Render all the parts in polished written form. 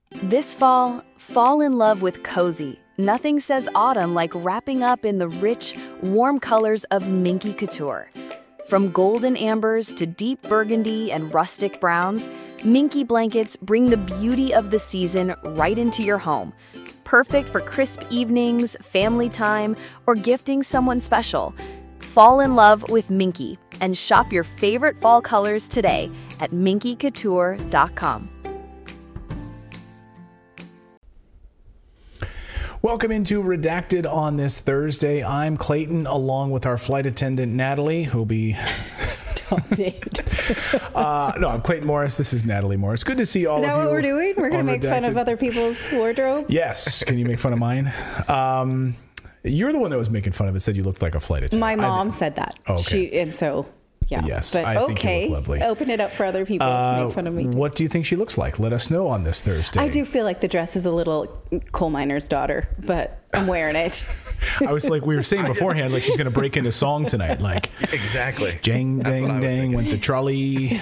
This fall, fall in love with cozy. Nothing says autumn like wrapping up in the rich, warm colors of Minky Couture. From golden ambers to deep burgundy and rustic browns, Minky blankets bring the beauty of the season right into your home. Perfect for crisp evenings, family time, or gifting someone special. Fall in love with Minky and shop your favorite fall colors today at minkycouture.com. Welcome into Redacted on this Thursday. I'm Clayton, along with our flight attendant, Natalie, who'll be... Stop it. No, I'm Clayton Morris. This is Natalie Morris. Good to see all of you. Is that what we're doing? We're going to make fun of other people's wardrobes? Yes. Can you make fun of mine? You're the one that was making fun of it, said you looked like a flight attendant. My mom said that. Oh, okay. Yeah. Yes, but I think you look lovely. Open it up for other people to make fun of me too. What do you think she looks like? Let us know on this Thursday. I do feel like the dress is a little coal miner's daughter, but I'm wearing it. I was like, we were saying beforehand, like she's going to break into song tonight. Like, exactly. Jang, dang, dang, went the trolley.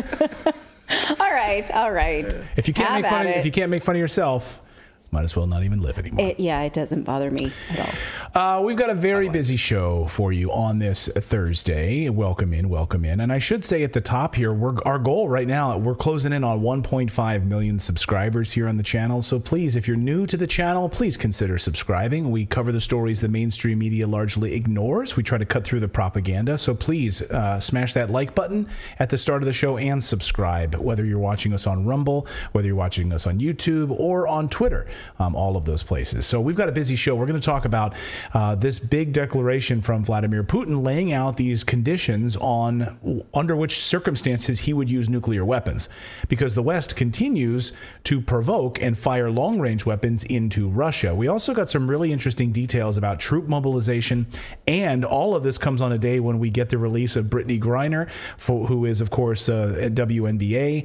All right. If you can't make fun of yourself, might as well not even live anymore. It doesn't bother me at all. We've got a very busy show for you on this Thursday. Welcome in. And I should say at the top here, our goal right now, we're closing in on 1.5 million subscribers here on the channel. So please, if you're new to the channel, please consider subscribing. We cover the stories the mainstream media largely ignores. We try to cut through the propaganda. So please smash that like button at the start of the show and subscribe, whether you're watching us on Rumble, whether you're watching us on YouTube or on Twitter. All of those places. So we've got a busy show. We're going to talk about this big declaration from Vladimir Putin laying out these conditions on under which circumstances he would use nuclear weapons, because the West continues to provoke and fire long-range weapons into Russia. We also got some really interesting details about troop mobilization, and all of this comes on a day when we get the release of Brittany Griner, who is, of course, a WNBA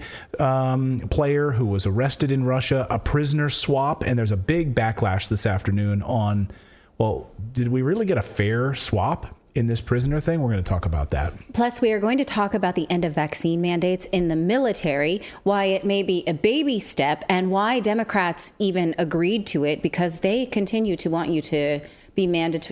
player who was arrested in Russia, a prisoner swap. And there's a big backlash this afternoon on, well, did we really get a fair swap in this prisoner thing? We're going to talk about that. Plus, we are going to talk about the end of vaccine mandates in the military, why it may be a baby step, and why Democrats even agreed to it, because they continue to want you to be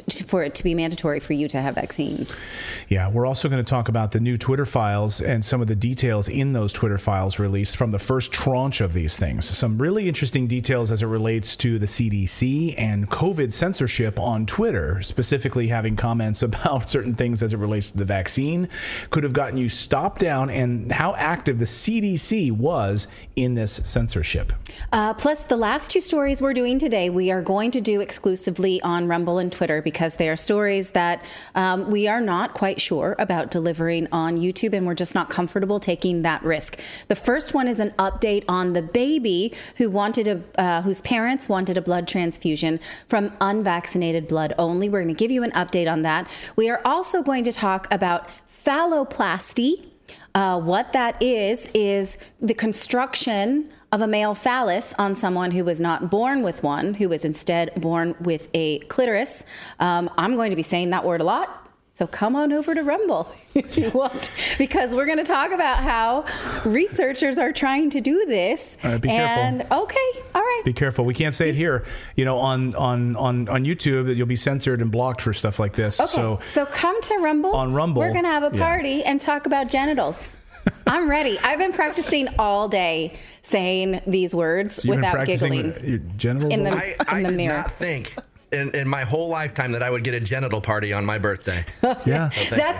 mandatory for you to have vaccines. Yeah, we're also going to talk about the new Twitter files and some of the details in those Twitter files released from the first tranche of these things. Some really interesting details as it relates to the CDC and COVID censorship on Twitter, specifically having comments about certain things as it relates to the vaccine could have gotten you stopped down, and how active the CDC was in this censorship. Plus, the last two stories we're doing today, we are going to do exclusively on Rumble and Twitter, because they are stories that we are not quite sure about delivering on YouTube, and we're just not comfortable taking that risk. The first one is an update on the baby who whose parents wanted a blood transfusion from unvaccinated blood only. We're going to give you an update on that. We are also going to talk about phalloplasty. What that is the construction of a male phallus on someone who was not born with one, who was instead born with a clitoris. I'm going to be saying that word a lot, so come on over to Rumble if you want, because we're going to talk about how researchers are trying to do this. Be careful. Okay, all right. Be careful. We can't say it here. You know, on YouTube, you'll be censored and blocked for stuff like this. Okay, so come to Rumble. On Rumble, we're going to have a party and talk about genitals. I'm ready. I've been practicing all day saying these words without giggling. Your genitals in the mirror. I did not think in my whole lifetime that I would get a genital party on my birthday. Yeah. That's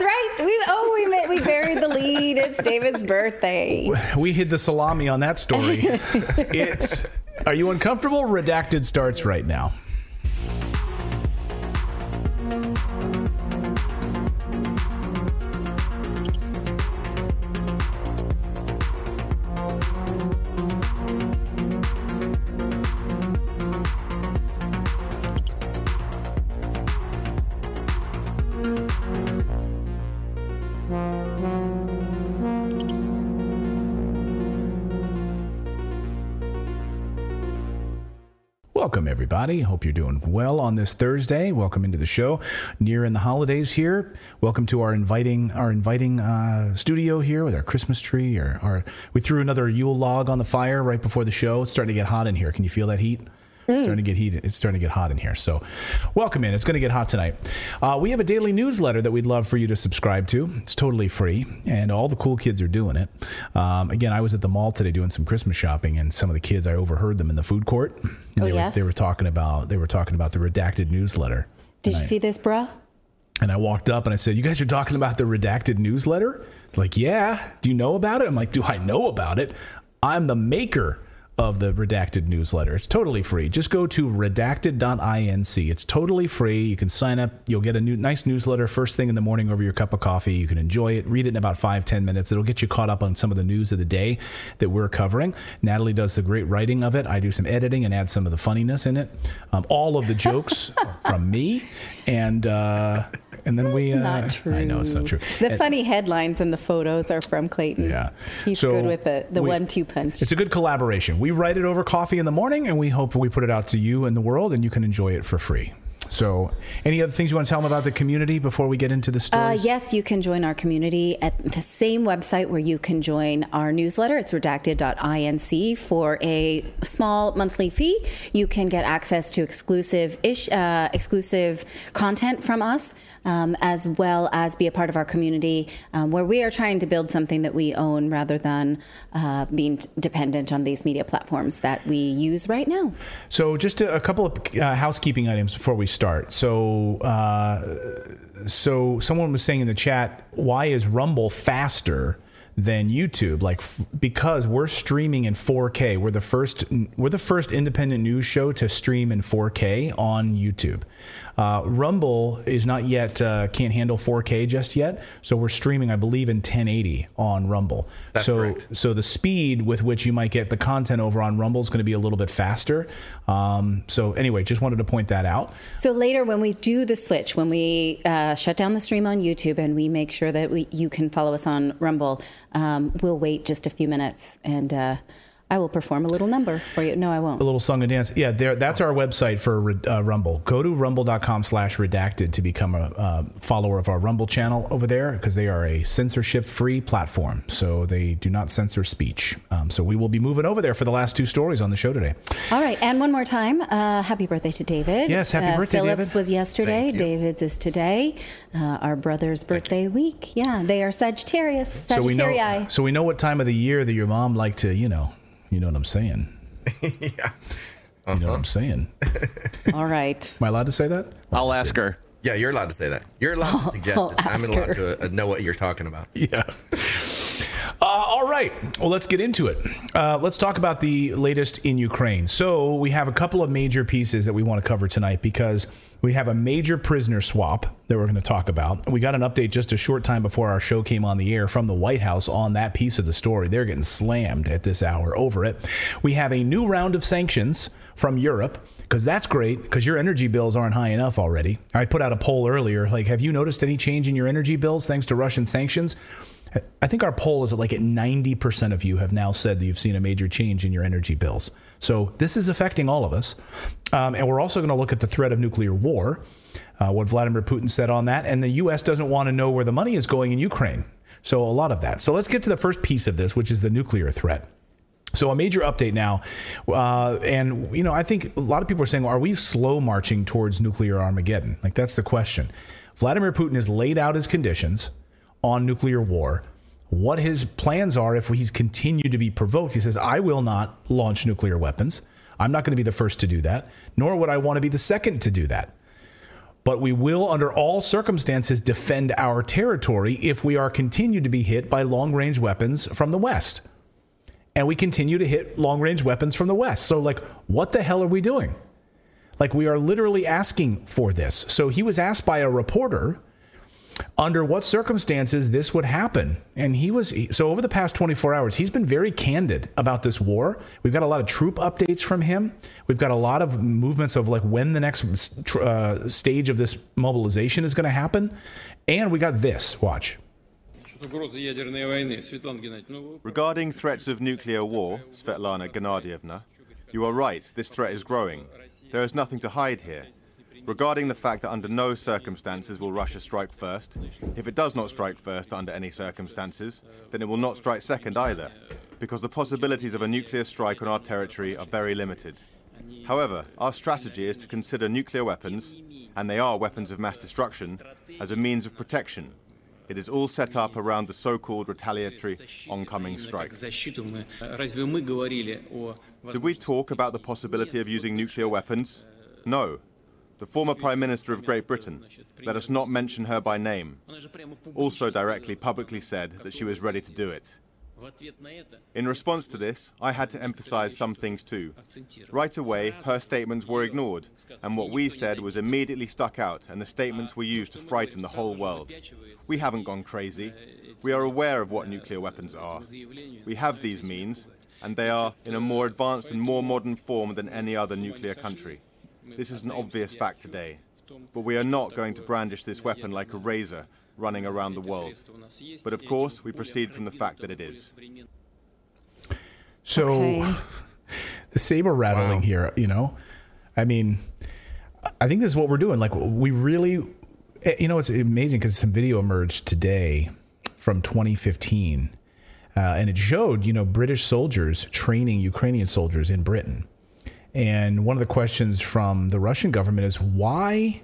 right. We buried the lead. It's David's birthday. We hid the salami on that story. Are you uncomfortable? Redacted starts right now. Welcome, everybody. Hope you're doing well on this Thursday. Welcome into the show. Near in the holidays here. Welcome to our inviting studio here with our Christmas tree. We threw another Yule log on the fire right before the show. It's starting to get hot in here. Can you feel that heat? It's starting to get heated. It's starting to get hot in here. So welcome in. It's going to get hot tonight. We have a daily newsletter that we'd love for you to subscribe to. It's totally free, and all the cool kids are doing it. Again, I was at the mall today doing some Christmas shopping, and some of the kids, I overheard them in the food court. And they were talking about the redacted newsletter. Did you see this, bruh? And I walked up and I said, "You guys are talking about the redacted newsletter?" Like, yeah. Do you know about it? I'm like, do I know about it? I'm the maker of the redacted newsletter. It's totally free. Just go to redacted.inc. It's totally free. You can sign up. You'll get a nice newsletter first thing in the morning over your cup of coffee. You can enjoy it, read it in about 5-10 minutes. It'll get you caught up on some of the news of the day that we're covering. Natalie does the great writing of it. I do some editing and add some of the funniness in it. All of the jokes from me. And then not true. I know it's not true. The funny headlines and the photos are from Clayton. Yeah. He's good with the 1-2 punch. It's a good collaboration. We write it over coffee in the morning, and we hope we put it out to you and the world, and you can enjoy it for free. So any other things you want to tell them about the community before we get into the stories? Yes, you can join our community at the same website where you can join our newsletter. It's redacted.inc. For a small monthly fee, you can get access to exclusive content from us, as well as be a part of our community, where we are trying to build something that we own rather than being dependent on these media platforms that we use right now. So just a couple of housekeeping items before we start. So someone was saying in the chat, why is Rumble faster than YouTube? Because we're streaming in 4K. We're the first independent news show to stream in 4K on YouTube. Rumble is not yet, can't handle 4K just yet. So we're streaming, I believe, in 1080 on Rumble. That's correct. So the speed with which you might get the content over on Rumble is going to be a little bit faster. So anyway, just wanted to point that out. So later when we do the switch, when we shut down the stream on YouTube and we make sure that you can follow us on Rumble, we'll wait just a few minutes and I will perform a little number for you. No, I won't. A little song and dance. Yeah, that's our website for Rumble. Go to rumble.com/redacted to become a follower of our Rumble channel over there, because they are a censorship-free platform. So they do not censor speech. So we will be moving over there for the last two stories on the show today. All right. And one more time, happy birthday to David. Yes, happy birthday, Phillips David. was yesterday. David's is today. Our brother's birthday week. Yeah, they are Sagittarius. Sagittarii. So we know what time of the year that your mom liked to, you know what I'm saying? Yeah. You know what I'm saying? All right. Am I allowed to say that? I'll ask her. Yeah, you're allowed to say that. You're allowed to suggest it. I'm allowed to know what you're talking about. Yeah. All right. Well, let's get into it. Let's talk about the latest in Ukraine. So we have a couple of major pieces that we want to cover tonight, because we have a major prisoner swap that we're going to talk about. We got an update just a short time before our show came on the air from the White House on that piece of the story. They're getting slammed at this hour over it. We have a new round of sanctions from Europe, because that's great, because your energy bills aren't high enough already. I put out a poll earlier, have you noticed any change in your energy bills thanks to Russian sanctions? I think our poll is at 90% of you have now said that you've seen a major change in your energy bills. So this is affecting all of us. And we're also going to look at the threat of nuclear war, what Vladimir Putin said on that. And the U.S. doesn't want to know where the money is going in Ukraine. So a lot of that. So let's get to the first piece of this, which is the nuclear threat. So a major update now. And, I think a lot of people are saying, well, are we slow marching towards nuclear Armageddon? That's the question. Vladimir Putin has laid out his conditions on nuclear war, what his plans are if he's continued to be provoked. He says, I will not launch nuclear weapons. I'm not going to be the first to do that, nor would I want to be the second to do that. But we will, under all circumstances, defend our territory if we are continued to be hit by long-range weapons from the West. And we continue to hit long-range weapons from the West. So, what the hell are we doing? We are literally asking for this. So he was asked by a reporter under what circumstances this would happen. And so over the past 24 hours, he's been very candid about this war. We've got a lot of troop updates from him. We've got a lot of movements of when the next stage of this mobilization is going to happen. And we got this. Watch. Regarding threats of nuclear war, Svetlana Gennadievna, you are right, this threat is growing. there is nothing to hide here. Regarding the fact that under no circumstances will Russia strike first, if it does not strike first under any circumstances, then it will not strike second either, because the possibilities of a nuclear strike on our territory are very limited. However, our strategy is to consider nuclear weapons, and they are weapons of mass destruction, as a means of protection. It is all set up around the so-called retaliatory oncoming strike. Did we talk about the possibility of using nuclear weapons? No. The former Prime Minister of Great Britain, let us not mention her by name, also directly publicly said that she was ready to do it. In response to this, I had to emphasize some things too. Right away, her statements were ignored, and what we said was immediately stuck out, and the statements were used to frighten the whole world. We haven't gone crazy. We are aware of what nuclear weapons are. We have these means, and they are in a more advanced and more modern form than any other nuclear country. This is an obvious fact today, but we are not going to brandish this weapon like a razor running around the world. But of course, we proceed from the fact that it is. So, okay. The saber rattling here, you know, I mean, I think this is what we're doing. Like, we really, you know, it's amazing because some video emerged today from 2015, and it showed, you know, British soldiers training Ukrainian soldiers in Britain. And one of the questions from the Russian government is why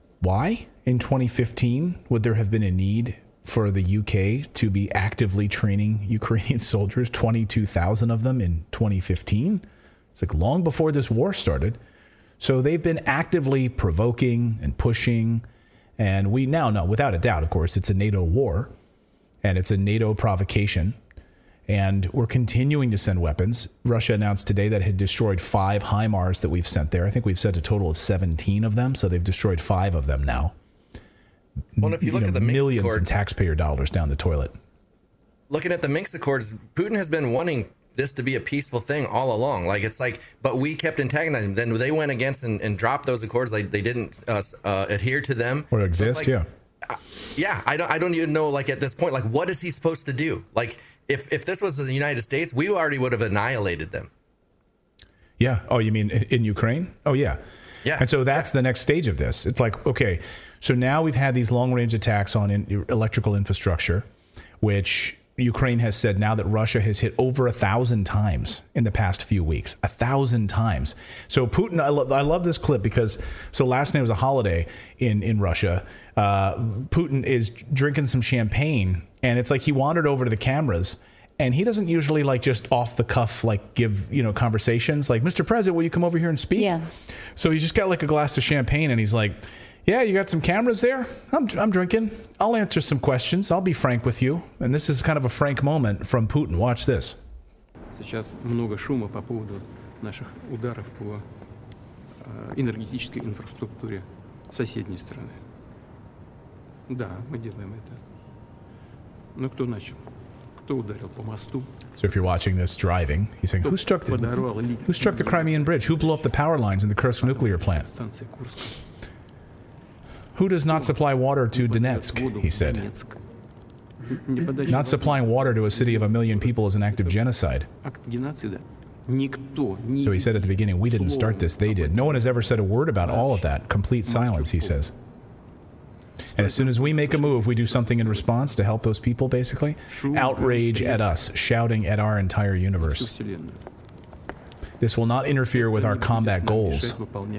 in 2015 would there have been a need for the UK to be actively training Ukrainian soldiers, 22,000 of them in 2015? It's like long before this war started. So they've been actively provoking and pushing. And we now know, without a doubt, of course, it's a NATO war and it's a NATO provocation. And we're continuing to send weapons. Russia announced today that it had destroyed 5 HIMARS that we've sent there. I think we've sent a total of 17 of them. So they've destroyed 5 of them now. Well, if you look at the millions Minsk Accords, in taxpayer dollars down the toilet. Looking at the Minsk Accords, Putin has been wanting this to be a peaceful thing all along. Like, it's like, but we kept antagonizing them. Then they went against and dropped those accords. Like, they didn't adhere to them. Or exist, so yeah. I don't even know, like, at this point, like, what is he supposed to do? Like, if this was the United States, we already would have annihilated them. Yeah. Oh, you mean in Ukraine? Oh, yeah. Yeah. And so that's the next stage of this. It's like, okay, so now we've had these long-range attacks on electrical infrastructure, which Ukraine has said now that Russia has hit over 1,000 times in the past few weeks. 1,000 times. So Putin, I love this clip because, so last night was a holiday in Russia. Putin is drinking some champagne, and it's like he wandered over to the cameras, and he doesn't usually like just off the cuff, like give, you know, conversations like, Mr. President, will you come over here and speak? Yeah. So he's just got like a glass of champagne, and he's like, yeah, you got some cameras there? I'm drinking. I'll answer some questions. I'll be frank with you. And this is kind of a frank moment from Putin. Watch this. Сейчас много шума по поводу наших ударов по энергетической инфраструктуре соседней страны. Да, мы делаем это. Но кто начал? Кто ударил по мосту? So if you're watching this driving, he's saying, who struck the Crimean Bridge? Who blew up the power lines in the Kursk nuclear plant? Who does not supply water to Donetsk, he said. Not supplying water to a city of 1 million people is an act of genocide. So he said at the beginning, we didn't start this, they did. No one has ever said a word about all of that. Complete silence, he says. And as soon as we make a move, we do something in response to help those people, basically. Outrage at us, shouting at our entire universe. This will not interfere with our combat goals.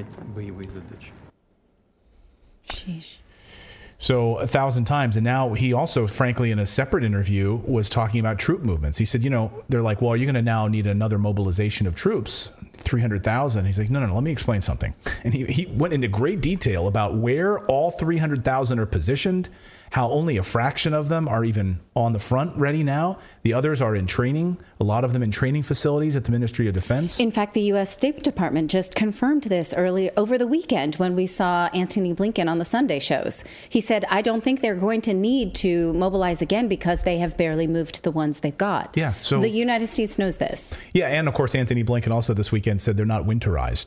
Sheesh. So 1,000 times. And now he also, frankly, in a separate interview, was talking about troop movements. He said, you know, they're like, well, you're going to now need another mobilization of troops, 300,000. He's like, no, let me explain something. And he went into great detail about where all 300,000 are positioned, how only a fraction of them are even on the front ready now. The others are in training, a lot of them in training facilities at the Ministry of Defense. In fact, the U.S. State Department just confirmed this early over the weekend when we saw Antony Blinken on the Sunday shows. He said, I don't think they're going to need to mobilize again because they have barely moved the ones they've got. Yeah, so the United States knows this. Yeah, and of course, Antony Blinken also this weekend said they're not winterized.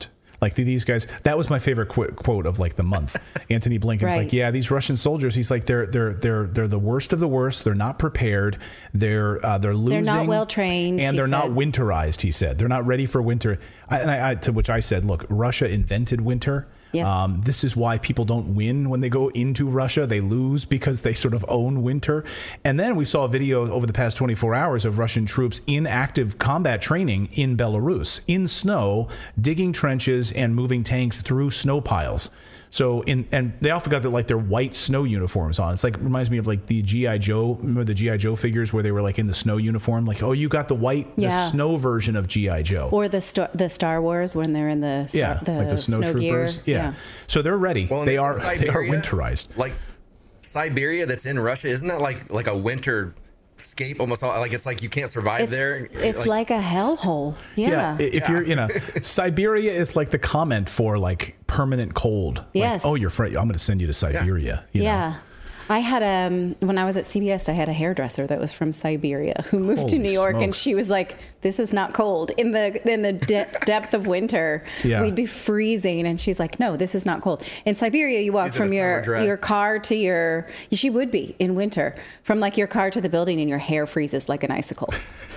Like these guys, that was my favorite quote of like the month. Antony Blinken's like, yeah, these Russian soldiers, he's like, they're the worst of the worst. They're not prepared. They're losing. They're not well trained. And they're not winterized, he said. They're not ready for winter. To which I said, look, Russia invented winter. Yes. This is why people don't win when they go into Russia. They lose because they sort of own winter. And then we saw a video over the past 24 hours of Russian troops in active combat training in Belarus, in snow, digging trenches and moving tanks through snow piles. So and they all forgot that like their white snow uniforms on. It's like reminds me of like the G.I. Joe. Remember the G.I. Joe figures where they were like in the snow uniform? Like, oh, you got the white, the snow version of G.I. Joe. Or the Star Wars when they're in the like the snow troopers. Gear. Yeah. So they're ready. Well, they are winterized. Like Siberia that's in Russia, isn't that like a winter scape almost all, like it's like you can't survive there. It's like a hellhole. Yeah. If you're Siberia is like the comment for like permanent cold. Yes. Like, oh, you're afraid. I'm going to send you to Siberia. You know? I had when I was at CBS, I had a hairdresser that was from Siberia who moved to New York, and she was like, "This is not cold in the depth of winter. We'd be freezing." And she's like, "No, this is not cold in Siberia. You walk from your car to your. She would be in winter from like your car to the building, and your hair freezes like an icicle."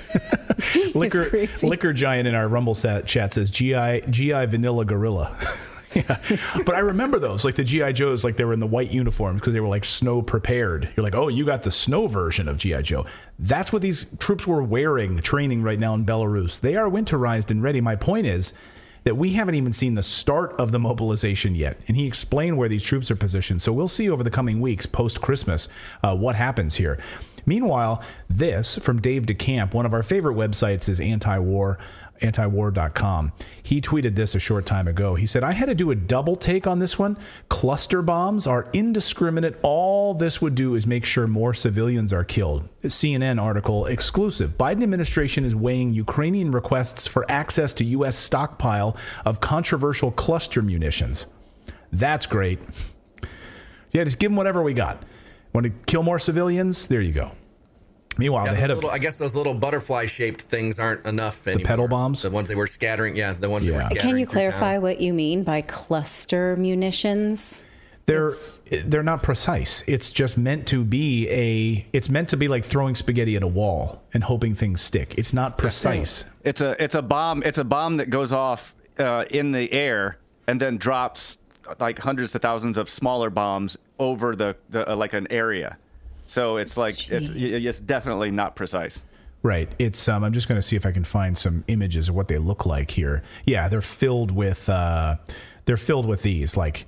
Liquor Giant in our Rumble chat says GI Vanilla Gorilla. Yeah, but I remember those, like the G.I. Joes, like they were in the white uniforms because they were like snow prepared. You're like, oh, you got the snow version of G.I. Joe. That's what these troops were wearing, training right now in Belarus. They are winterized and ready. My point is that we haven't even seen the start of the mobilization yet. And he explained where these troops are positioned. So we'll see over the coming weeks, post-Christmas, what happens here. Meanwhile, this from Dave DeCamp, one of our favorite websites is antiwar.com. He tweeted this a short time ago. He said, I had to do a double take on this one. Cluster bombs are indiscriminate. All this would do is make sure more civilians are killed. CNN article exclusive. Biden administration is weighing Ukrainian requests for access to U.S. stockpile of controversial cluster munitions. That's great. Yeah, just give them whatever we got. Want to kill more civilians? There you go. Meanwhile, the head of... I guess those little butterfly-shaped things aren't enough anymore. The pedal bombs? The ones they were scattering. Yeah, the ones that were scattering. Can you clarify what you mean by cluster munitions? They're not precise. It's just meant to be it's meant to be like throwing spaghetti at a wall and hoping things stick. It's not precise. It's a bomb. It's a bomb that goes off in the air and then drops like hundreds of thousands of smaller bombs over the like an area. So it's like it's definitely not precise. Right. It's I'm just going to see if I can find some images of what they look like here. Yeah, they're filled with these like.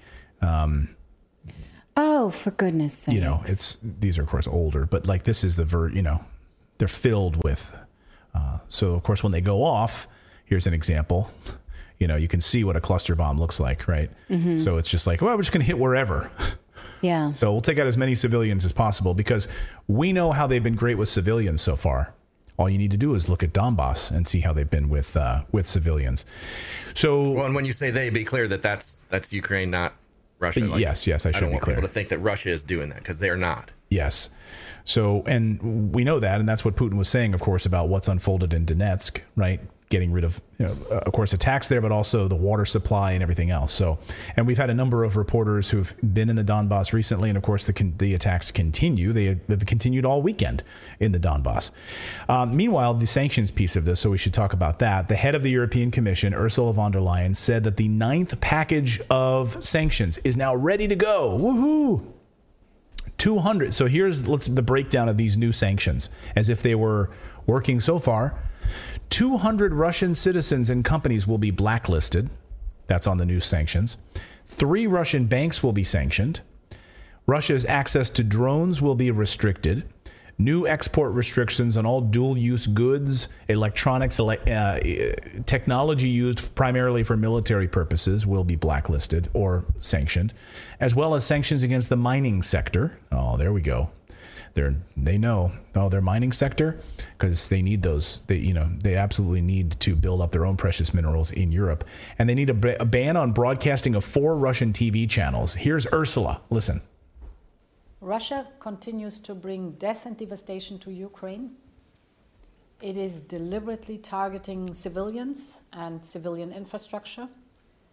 Oh, for goodness sake! You know, these are of course older, but like this is they're filled with. So of course when they go off, here's an example. You know, you can see what a cluster bomb looks like, right? Mm-hmm. So it's just like, well, we're just going to hit wherever. Yeah. So we'll take out as many civilians as possible because we know how they've been great with civilians so far. All you need to do is look at Donbass and see how they've been with civilians. So, well, and when you say they, be clear that that's Ukraine, not Russia. Like, yes, I should be clear. I don't want people to think that Russia is doing that because they're not. Yes. So, and we know that, and that's what Putin was saying, of course, about what's unfolded in Donetsk, right? Getting rid of, of course, attacks there, but also the water supply and everything else. So, and we've had a number of reporters who've been in the Donbass recently, and of course, the attacks continue. They have continued all weekend in the Donbass. Meanwhile, the sanctions piece of this, so we should talk about that. The head of the European Commission, Ursula von der Leyen, said that the 9th package of sanctions is now ready to go. Woohoo! 200. So here's the breakdown of these new sanctions, as if they were working so far. 200 Russian citizens and companies will be blacklisted. That's on the new sanctions. 3 Russian banks will be sanctioned. Russia's access to drones will be restricted. New export restrictions on all dual-use goods, electronics, technology used primarily for military purposes will be blacklisted or sanctioned, as well as sanctions against the mining sector. Oh, there we go. They know their mining sector, because they need those. They absolutely need to build up their own precious minerals in Europe, and they need a ban on broadcasting of 4 Russian TV channels. Here's Ursula. Listen. Russia continues to bring death and devastation to Ukraine. It is deliberately targeting civilians and civilian infrastructure.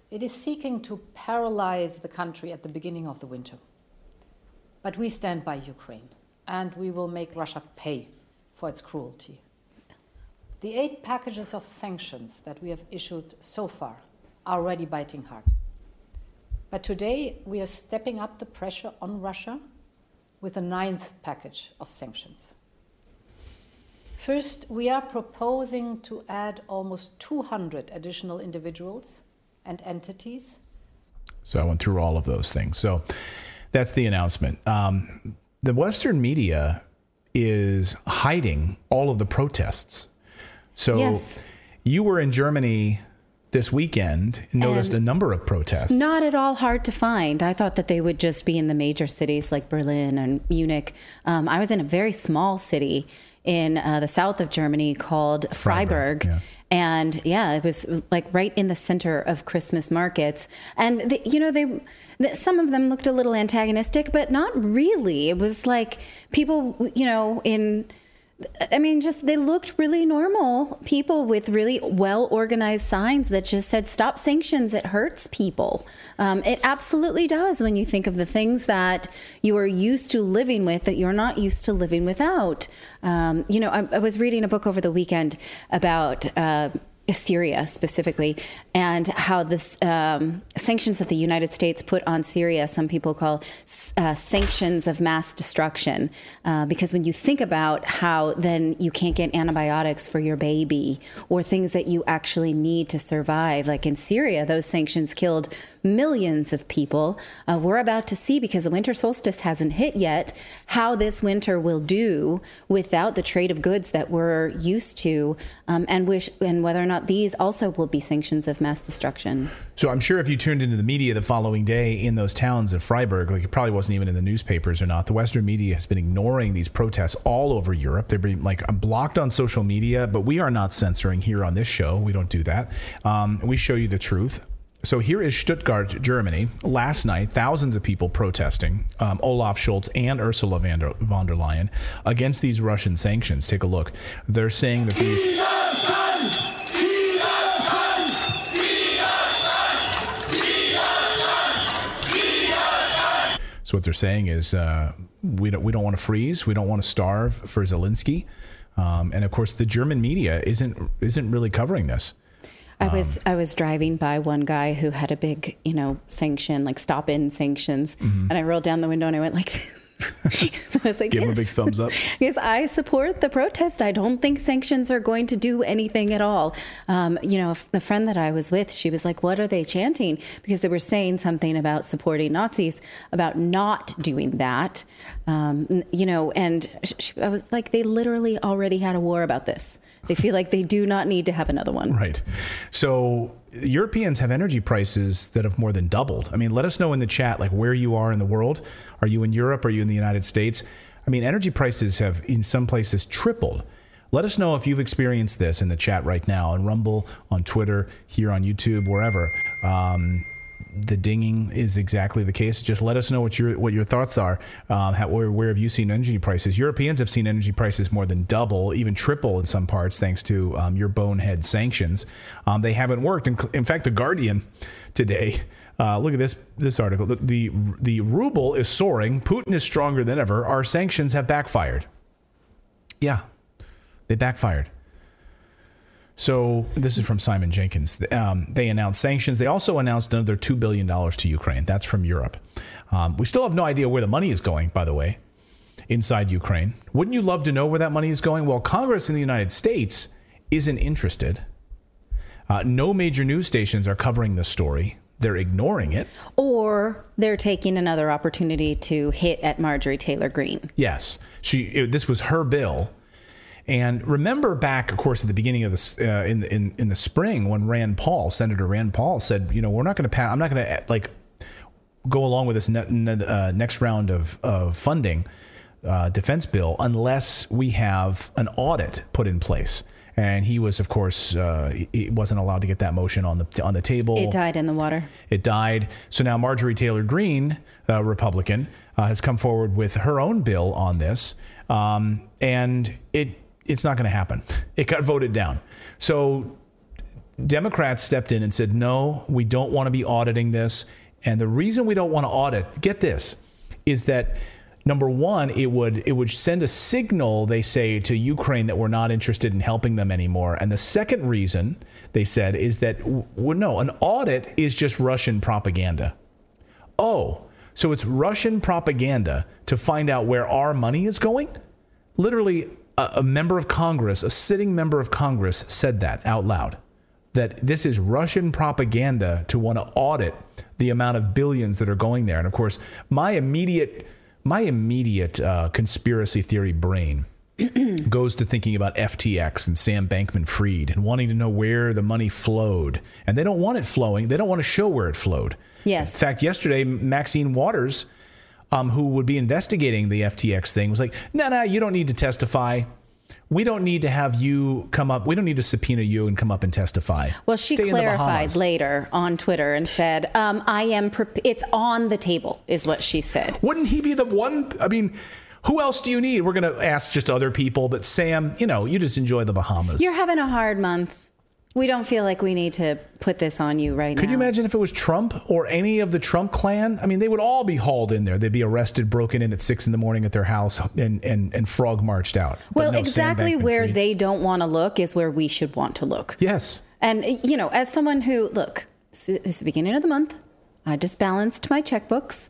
It is seeking to paralyze the country at the beginning of the winter. But we stand by Ukraine, and we will make Russia pay for its cruelty. The 8 packages of sanctions that we have issued so far are already biting hard. But today we are stepping up the pressure on Russia with a 9th package of sanctions. First, we are proposing to add almost 200 additional individuals and entities. So I went through all of those things. So that's the announcement. The Western media is hiding all of the protests. So Yes. You were in Germany this weekend and noticed a number of protests. Not at all hard to find. I thought that they would just be in the major cities like Berlin and Munich. I was in a very small city in the south of Germany called Freiburg. Yeah. And yeah, it was like right in the center of Christmas markets. And, some of them looked a little antagonistic, but not really. It was like people, they looked really normal people with really well-organized signs that just said, stop sanctions, it hurts people. It absolutely does when you think of the things that you are used to living with that you're not used to living without. I was reading a book over the weekend about Syria specifically, and how this sanctions that the United States put on Syria, some people call sanctions of mass destruction, because when you think about how then you can't get antibiotics for your baby or things that you actually need to survive, like in Syria, those sanctions killed millions of people. We're about to see, because the winter solstice hasn't hit yet, how this winter will do without the trade of goods that we're used to, and whether or not these also will be sanctions of mass destruction. So I'm sure if you tuned into the media the following day in those towns of Freiburg, like it probably wasn't even in the newspapers or not, the Western media has been ignoring these protests all over Europe. They're being blocked on social media, but we are not censoring here on this show. We don't do that. We show you the truth. So here is Stuttgart, Germany. Last night, thousands of people protesting, Olaf Scholz and Ursula von der Leyen, against these Russian sanctions. Take a look. They're saying that these... So what they're saying is we don't want to freeze. We don't want to starve for Zelensky. And of course, the German media isn't really covering this. I was driving by one guy who had a big, sanction, like stop-in sanctions. Mm-hmm. And I rolled down the window and I went like, I was like, give him a big thumbs up. Yes, I support the protest. I don't think sanctions are going to do anything at all. The friend that I was with, she was like, what are they chanting? Because they were saying something about supporting Nazis, about not doing that. And I was like, they literally already had a war about this. They feel like they do not need to have another one. Right. So Europeans have energy prices that have more than doubled. I mean, let us know in the chat, like where you are in the world. Are you in Europe? Are you in the United States? I mean, energy prices have in some places tripled. Let us know if you've experienced this in the chat right now on Rumble, on Twitter, here on YouTube, wherever. The dinging is exactly the case. Just let us know what your thoughts are. Where have you seen energy prices? Europeans have seen energy prices more than double, even triple in some parts, thanks to your bonehead sanctions. They haven't worked. In fact, The Guardian today, look at this article. The ruble is soaring. Putin is stronger than ever. Our sanctions have backfired. Yeah, they backfired. So this is from Simon Jenkins. They announced sanctions. They also announced another $2 billion to Ukraine. That's from Europe. We still have no idea where the money is going, by the way, inside Ukraine. Wouldn't you love to know where that money is going? Well, Congress in the United States isn't interested. No major news stations are covering the story. They're ignoring it. Or they're taking another opportunity to hit at Marjorie Taylor Greene. Yes. This was her bill. And remember back, of course, at the beginning of this, in the spring, when Senator Rand Paul said, we're not going to I'm not going to go along with this next round of funding defense bill unless we have an audit put in place. And he was, of course, he wasn't allowed to get that motion on the table. It died in the water. It died. So now Marjorie Taylor Greene, Republican, has come forward with her own bill on this, and it's not going to happen. It got voted down. So Democrats stepped in and said, no, we don't want to be auditing this. And the reason we don't want to audit, get this, is that number one, it would send a signal, they say, to Ukraine that we're not interested in helping them anymore. And the second reason, they said, is that, no, an audit is just Russian propaganda. Oh, so it's Russian propaganda to find out where our money is going? Literally, a member of Congress, a sitting member of Congress said that out loud, that this is Russian propaganda to want to audit the amount of billions that are going there. And of course, my immediate conspiracy theory brain goes to thinking about FTX and Sam Bankman-Fried and wanting to know where the money flowed. And they don't want it flowing. They don't want to show where it flowed. Yes. In fact, yesterday, Maxine Waters, who would be investigating the FTX thing, was like, no, you don't need to testify. We don't need to have you come up. We don't need to subpoena you and come up and testify. Well, she clarified later on Twitter and said, it's on the table, is what she said. Wouldn't he be the one? I mean, who else do you need? We're going to ask just other people. But Sam, you just enjoy the Bahamas. You're having a hard month. We don't feel like we need to put this on you right now. Could you imagine if it was Trump or any of the Trump clan? I mean, they would all be hauled in there. They'd be arrested, broken in at 6 a.m. at their house and frog marched out. Well, exactly where they don't want to look is where we should want to look. Yes. And, as someone who, look, this is the beginning of the month. I just balanced my checkbooks,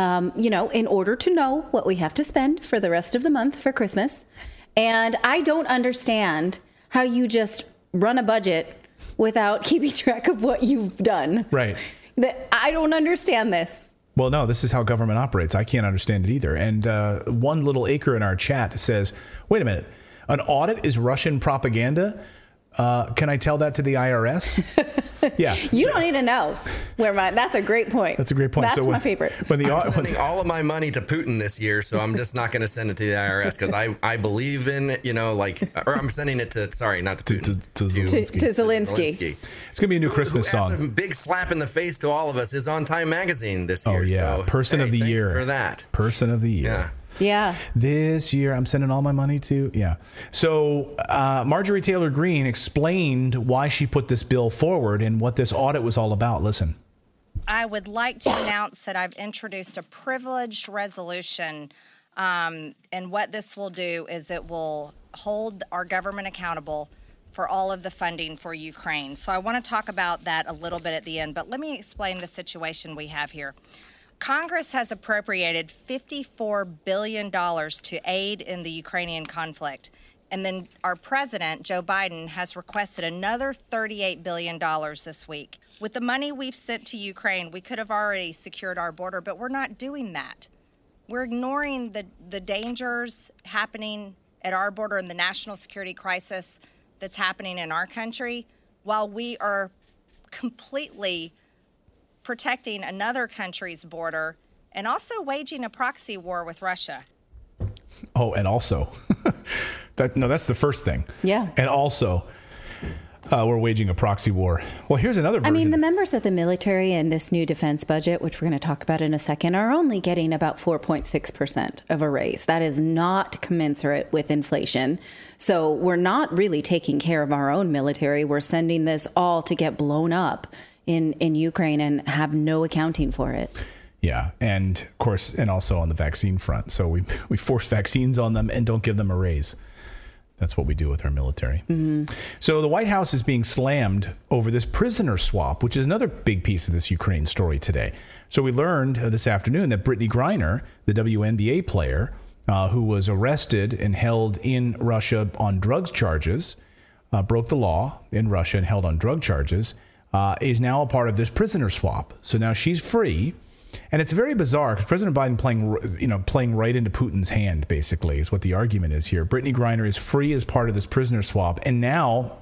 in order to know what we have to spend for the rest of the month for Christmas. And I don't understand how you just run a budget without keeping track of what you've done. Right. I don't understand this. Well, no, this is how government operates. I can't understand it either. And one little acre in our chat says, wait a minute, an audit is Russian propaganda? Can I tell that to the IRS? Yeah. You don't need to know that's a great point. That's a great point. That's my favorite. I'm sending all of my money to Putin this year, so I'm just not going to send it to the IRS because I believe in, or I'm sending it to Putin. To Zelensky. To Zelensky. It's going to be a new Christmas song. A big slap in the face to all of us is on Time Magazine this year. Oh, yeah. So, Person of the year. For that. Person of the year. Yeah. Yeah. This year, I'm sending all my money to. Yeah. So Marjorie Taylor Greene explained why she put this bill forward and what this audit was all about. Listen. I would like to announce that I've introduced a privileged resolution. And what this will do is it will hold our government accountable for all of the funding for Ukraine. So I want to talk about that a little bit at the end. But let me explain the situation we have here. Congress has appropriated $54 billion to aid in the Ukrainian conflict. And then our president, Joe Biden, has requested another $38 billion this week. With the money we've sent to Ukraine, we could have already secured our border, but we're not doing that. We're ignoring the dangers happening at our border and the national security crisis that's happening in our country while we are completely protecting another country's border and also waging a proxy war with Russia. Oh, and also, that's the first thing. Yeah. And also, we're waging a proxy war. Well, here's another version. I mean, the members of the military in this new defense budget, which we're going to talk about in a second, are only getting about 4.6% of a raise. That is not commensurate with inflation. So we're not really taking care of our own military. We're sending this all to get blown up in Ukraine and have no accounting for it. Yeah. And of course, and also on the vaccine front. So we force vaccines on them and don't give them a raise. That's what we do with our military. Mm-hmm. So the White House is being slammed over this prisoner swap, which is another big piece of this Ukraine story today. So we learned this afternoon that Brittany Griner, the WNBA player who was arrested and held in Russia on drugs charges, broke the law in Russia and held on drug charges, is now a part of this prisoner swap. So now she's free. And it's very bizarre because President Biden playing right into Putin's hand, basically, is what the argument is here. Brittany Griner is free as part of this prisoner swap. And now,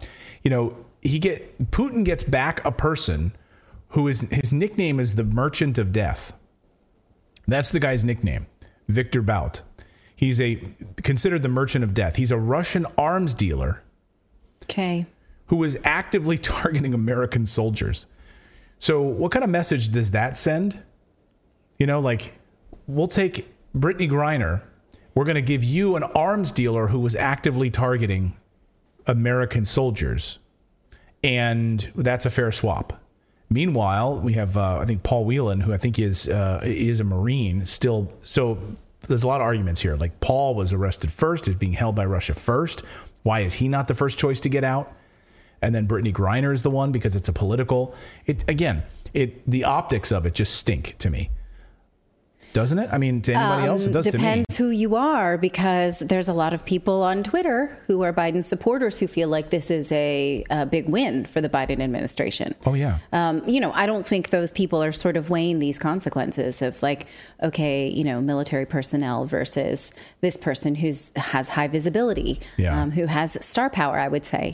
Putin gets back a person who is, his nickname is the Merchant of Death. That's the guy's nickname, Viktor Bout. He's considered the Merchant of Death. He's a Russian arms dealer. Okay. Who is actively targeting American soldiers. So what kind of message does that send? We'll take Brittany Griner. We're going to give you an arms dealer who was actively targeting American soldiers. And that's a fair swap. Meanwhile, we have, I think, Paul Whelan, who I think is a Marine still. So there's a lot of arguments here. Like, Paul was arrested first, is being held by Russia first. Why is he not the first choice to get out? And then Brittany Griner is the one because it's a political. The optics of it just stink to me. Doesn't it? I mean, to anybody else, it does to me. Depends who you are, because there's a lot of people on Twitter who are Biden supporters who feel like this is a big win for the Biden administration. Oh, yeah. I don't think those people are sort of weighing these consequences of like, okay, military personnel versus this person who has high visibility, who has star power, I would say.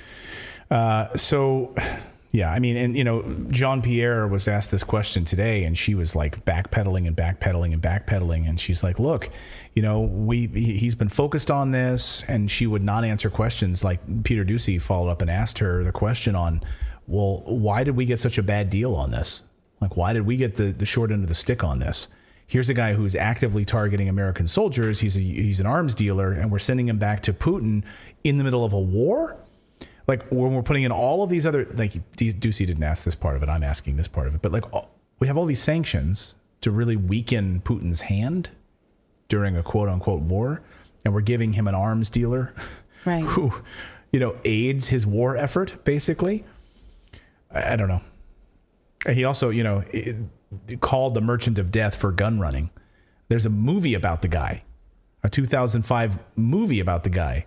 Yeah, I mean, and, Jean-Pierre was asked this question today, and she was like backpedaling and backpedaling and backpedaling. And she's like, look, he's been focused on this, and she would not answer questions. Like, Peter Doocy followed up and asked her the question on, well, why did we get such a bad deal on this? Like, why did we get the short end of the stick on this? Here's a guy who's actively targeting American soldiers. He's an arms dealer, and we're sending him back to Putin in the middle of a war? Like, when we're putting in all of these other, like, Doocy didn't ask this part of it. I'm asking this part of it. But, like, we have all these sanctions to really weaken Putin's hand during a quote-unquote war, and we're giving him an arms dealer who, aids his war effort, basically. I don't know. He also, called the Merchant of Death for gun running. There's a movie about the guy, a 2005 movie about the guy,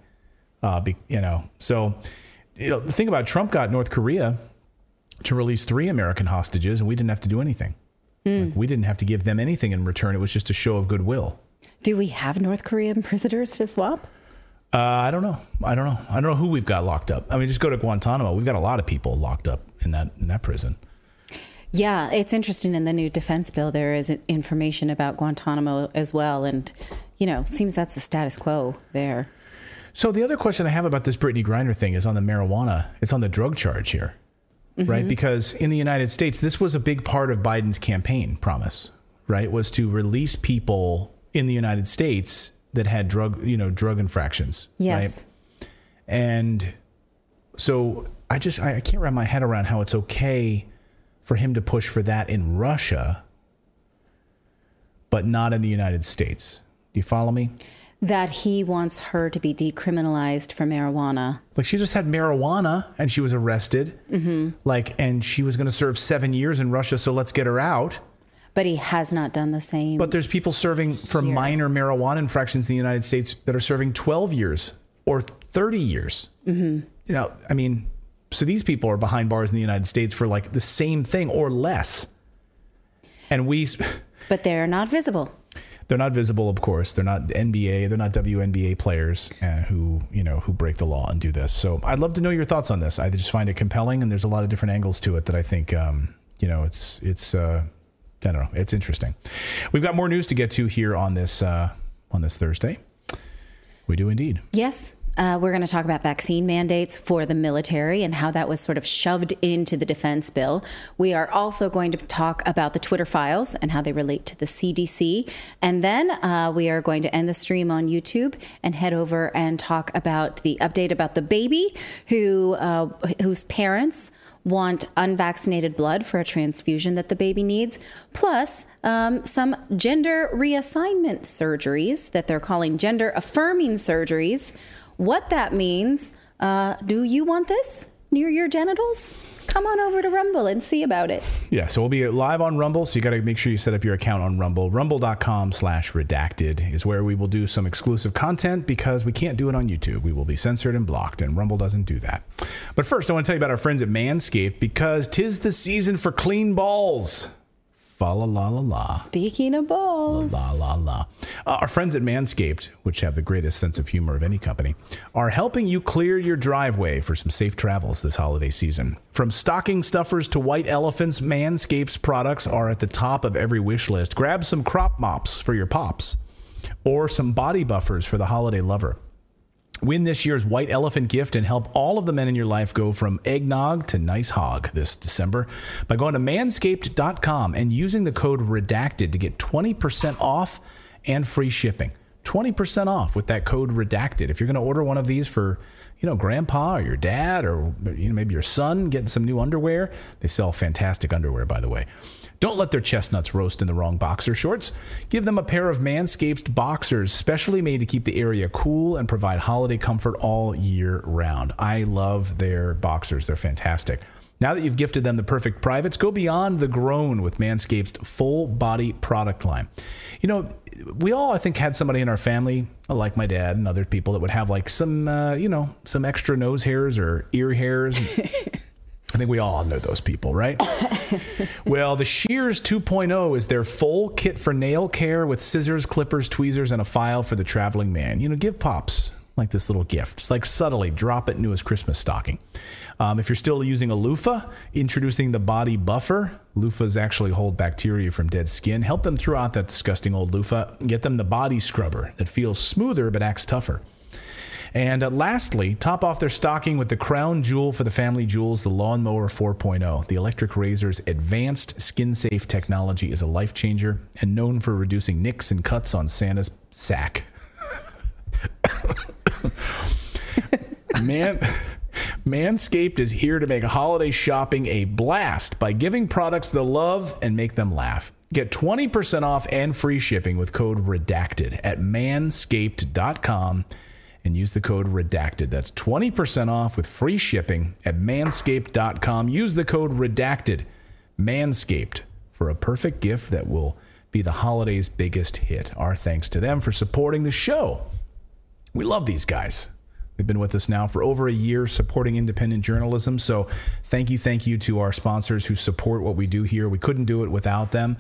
so... the thing about Trump got North Korea to release 3 American hostages, and we didn't have to do anything. Like, we didn't have to give them anything in return. It was just a show of goodwill. Do we have North Korean prisoners to swap? I don't know. I don't know who we've got locked up. I mean, just go to Guantanamo. We've got a lot of people locked up in that prison. Yeah, it's interesting. In the new defense bill, there is information about Guantanamo as well. And, seems that's the status quo there. So the other question I have about this Brittany Griner thing is on the marijuana. It's on the drug charge here, right? Because in the United States, this was a big part of Biden's campaign promise, right? Was to release people in the United States that had drug infractions. Yes. Right? And so I can't wrap my head around how it's okay for him to push for that in Russia, but not in the United States. Do you follow me? That he wants her to be decriminalized for marijuana. Like, she just had marijuana and she was arrested. And she was going to serve 7 years in Russia, so let's get her out. But he has not done the same. But there's people serving for minor marijuana infractions in the United States that are serving 12 years or 30 years. So these people are behind bars in the United States for like the same thing or less. But they're not visible. They're not visible, of course. They're not NBA. They're not WNBA players who break the law and do this. So I'd love to know your thoughts on this. I just find it compelling, and there's a lot of different angles to it that I think, it's I don't know. It's interesting. We've got more news to get to here on this Thursday. We do indeed. Yes. We're going to talk about vaccine mandates for the military and how that was sort of shoved into the defense bill. We are also going to talk about the Twitter files and how they relate to the CDC. And then we are going to end the stream on YouTube and head over and talk about the update about the baby whose parents want unvaccinated blood for a transfusion that the baby needs, plus some gender reassignment surgeries that they're calling gender affirming surgeries. What that means, do you want this near your genitals? Come on over to Rumble and see about it. Yeah, so we'll be live on Rumble, so you got to make sure you set up your account on Rumble. Rumble.com/redacted is where we will do some exclusive content because we can't do it on YouTube. We will be censored and blocked, and Rumble doesn't do that. But first, I want to tell you about our friends at Manscaped because 'tis the season for clean balls. Fa la la la la. Speaking of balls. La la la. Our friends at Manscaped, which have the greatest sense of humor of any company, are helping you clear your driveway for some safe travels this holiday season. From stocking stuffers to white elephants, Manscaped's products are at the top of every wish list. Grab some crop mops for your pops or some body buffers for the holiday lover. Win this year's White Elephant gift and help all of the men in your life go from eggnog to nice hog this December by going to manscaped.com and using the code REDACTED to get 20% off and free shipping. 20% off with that code redacted. If you're going to order one of these for, grandpa or your dad or maybe your son getting some new underwear, they sell fantastic underwear, by the way. Don't let their chestnuts roast in the wrong boxer shorts. Give them a pair of Manscaped boxers, specially made to keep the area cool and provide holiday comfort all year round. I love their boxers. They're fantastic. Now that you've gifted them the perfect privates, go beyond the groan with Manscaped's full body product line. We all, I think, had somebody in our family, like my dad and other people, that would have like some extra nose hairs or ear hairs. I think we all know those people, right? Well, the Shears 2.0 is their full kit for nail care with scissors, clippers, tweezers, and a file for the traveling man. Give Pops like this little gift. It's like subtly drop it into his Christmas stocking. If you're still using a loofah, introducing the body buffer. Loofahs actually hold bacteria from dead skin. Help them throw out that disgusting old loofah. Get them the body scrubber that feels smoother but acts tougher. And lastly, top off their stocking with the crown jewel for the family jewels, the Lawnmower 4.0. The electric razor's advanced skin-safe technology is a life changer and known for reducing nicks and cuts on Santa's sack. Manscaped is here to make holiday shopping a blast by giving products the love and make them laugh. Get 20% off and free shipping with code REDACTED at manscaped.com and use the code REDACTED. That's 20% off with free shipping at manscaped.com. Use the code REDACTED, Manscaped, for a perfect gift that will be the holidays' biggest hit. Our thanks to them for supporting the show. We love these guys. They've been with us now for over a year supporting independent journalism. So thank you to our sponsors who support what we do here. We couldn't do it without them.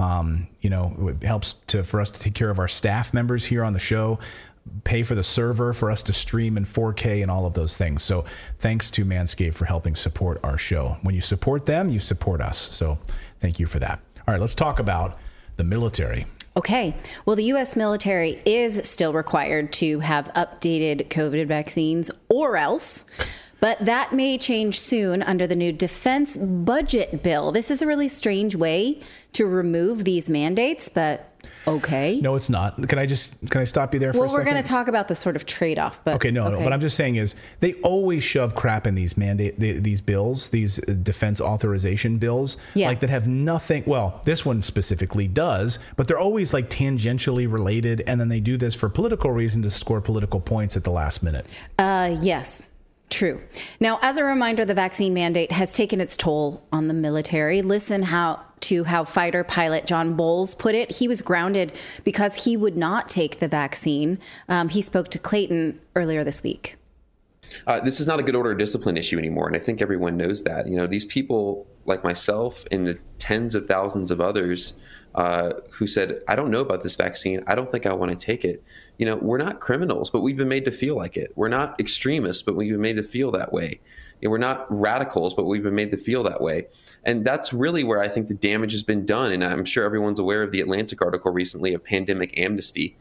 It helps for us to take care of our staff members here on the show, pay for the server for us to stream in 4K and all of those things. So thanks to Manscaped for helping support our show. When you support them, you support us. So thank you for that. All right, let's talk about the military. Okay. Well, the U.S. military is still required to have updated COVID vaccines or else. But that may change soon under the new defense budget bill. This is a really strange way to remove these mandates, but okay. No, it's not. Can I stop you there for a second? Well, we're going to talk about the sort of trade-off. But okay. What I'm just saying is they always shove crap in these these bills, these defense authorization bills, like that have nothing. Well, this one specifically does, but they're always like tangentially related, and then they do this for political reason to score political points at the last minute. Yes. True. Now, as a reminder, the vaccine mandate has taken its toll on the military. Listen to how fighter pilot John Bowles put it. He was grounded because he would not take the vaccine. He spoke to Clayton earlier this week. This is not a good order of discipline issue anymore, and I think everyone knows that. These people like myself and the tens of thousands of others who said, I don't know about this vaccine. I don't think I want to take it. We're not criminals, but we've been made to feel like it. We're not extremists, but we've been made to feel that way. We're not radicals, but we've been made to feel that way. And that's really where I think the damage has been done. And I'm sure everyone's aware of the Atlantic article recently of pandemic amnesty.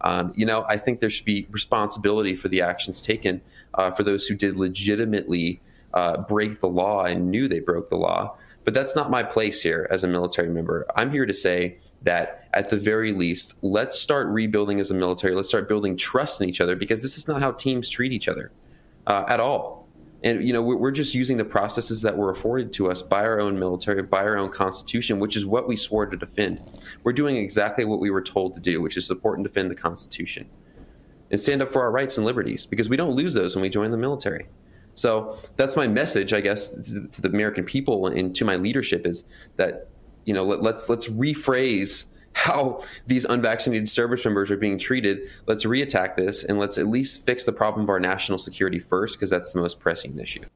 I think there should be responsibility for the actions taken for those who did legitimately break the law and knew they broke the law. But that's not my place here as a military member. I'm here to say that at the very least, let's start rebuilding as a military. Let's start building trust in each other, because this is not how teams treat each other at all. And, we're just using the processes that were afforded to us by our own military, by our own Constitution, which is what we swore to defend. We're doing exactly what we were told to do, which is support and defend the Constitution and stand up for our rights and liberties, because we don't lose those when we join the military. So that's my message, I guess, to the American people and to my leadership is that, let's rephrase how these unvaccinated service members are being treated. Let's reattack this, and let's at least fix the problem of our national security first, because that's the most pressing issue.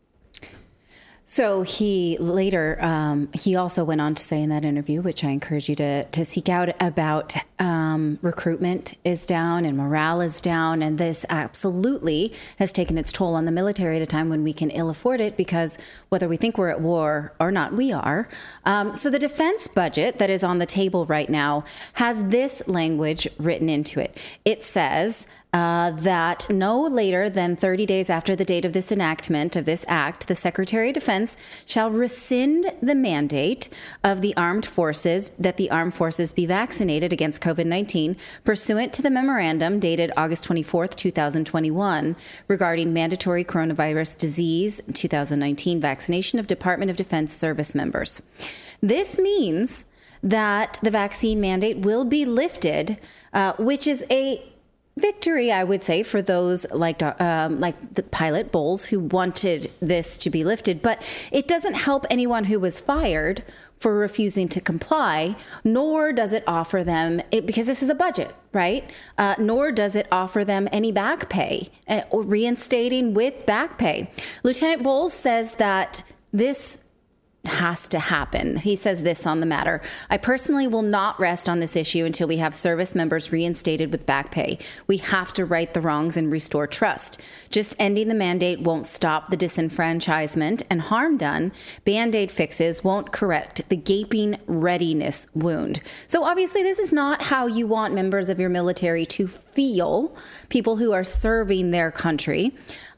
So he later, he also went on to say in that interview, which I encourage you to seek out, about recruitment is down and morale is down. And this absolutely has taken its toll on the military at a time when we can ill afford it, because whether we think we're at war or not, we are. So the defense budget that is on the table right now has this language written into it. It says that no later than 30 days after the date of this enactment of this act, the Secretary of Defense shall rescind the mandate of the armed forces that the armed forces be vaccinated against COVID-19 pursuant to the memorandum dated August 24th, 2021 regarding mandatory coronavirus disease 2019 vaccination of Department of Defense service members. This means that the vaccine mandate will be lifted, which is a victory, I would say, for those like the Pilot Bowles who wanted this to be lifted. But it doesn't help anyone who was fired for refusing to comply, nor does it offer them, because this is a budget, right? Nor does it offer them any back pay or reinstating with back pay. Lieutenant Bowles says that this has to happen. He says this on the matter: I personally will not rest on this issue until we have service members reinstated with back pay. We have to right the wrongs and restore trust. Just ending the mandate won't stop the disenfranchisement and harm done. Band-aid fixes won't correct the gaping readiness wound. So obviously this is not how you want members of your military to feel, people who are serving their country.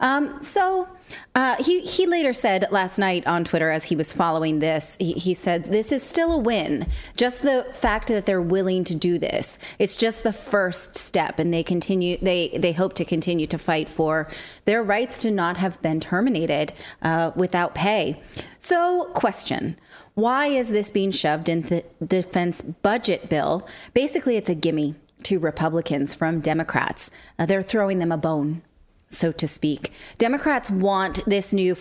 He later said last night on Twitter, as he was following this, he said, this is still a win. Just the fact that they're willing to do this, it's just the first step. And they hope to continue to fight for their rights to not have been terminated without pay. So question, why is this being shoved in the defense budget bill? Basically, it's a gimme to Republicans from Democrats. They're throwing them a bone, so to speak. Democrats want this new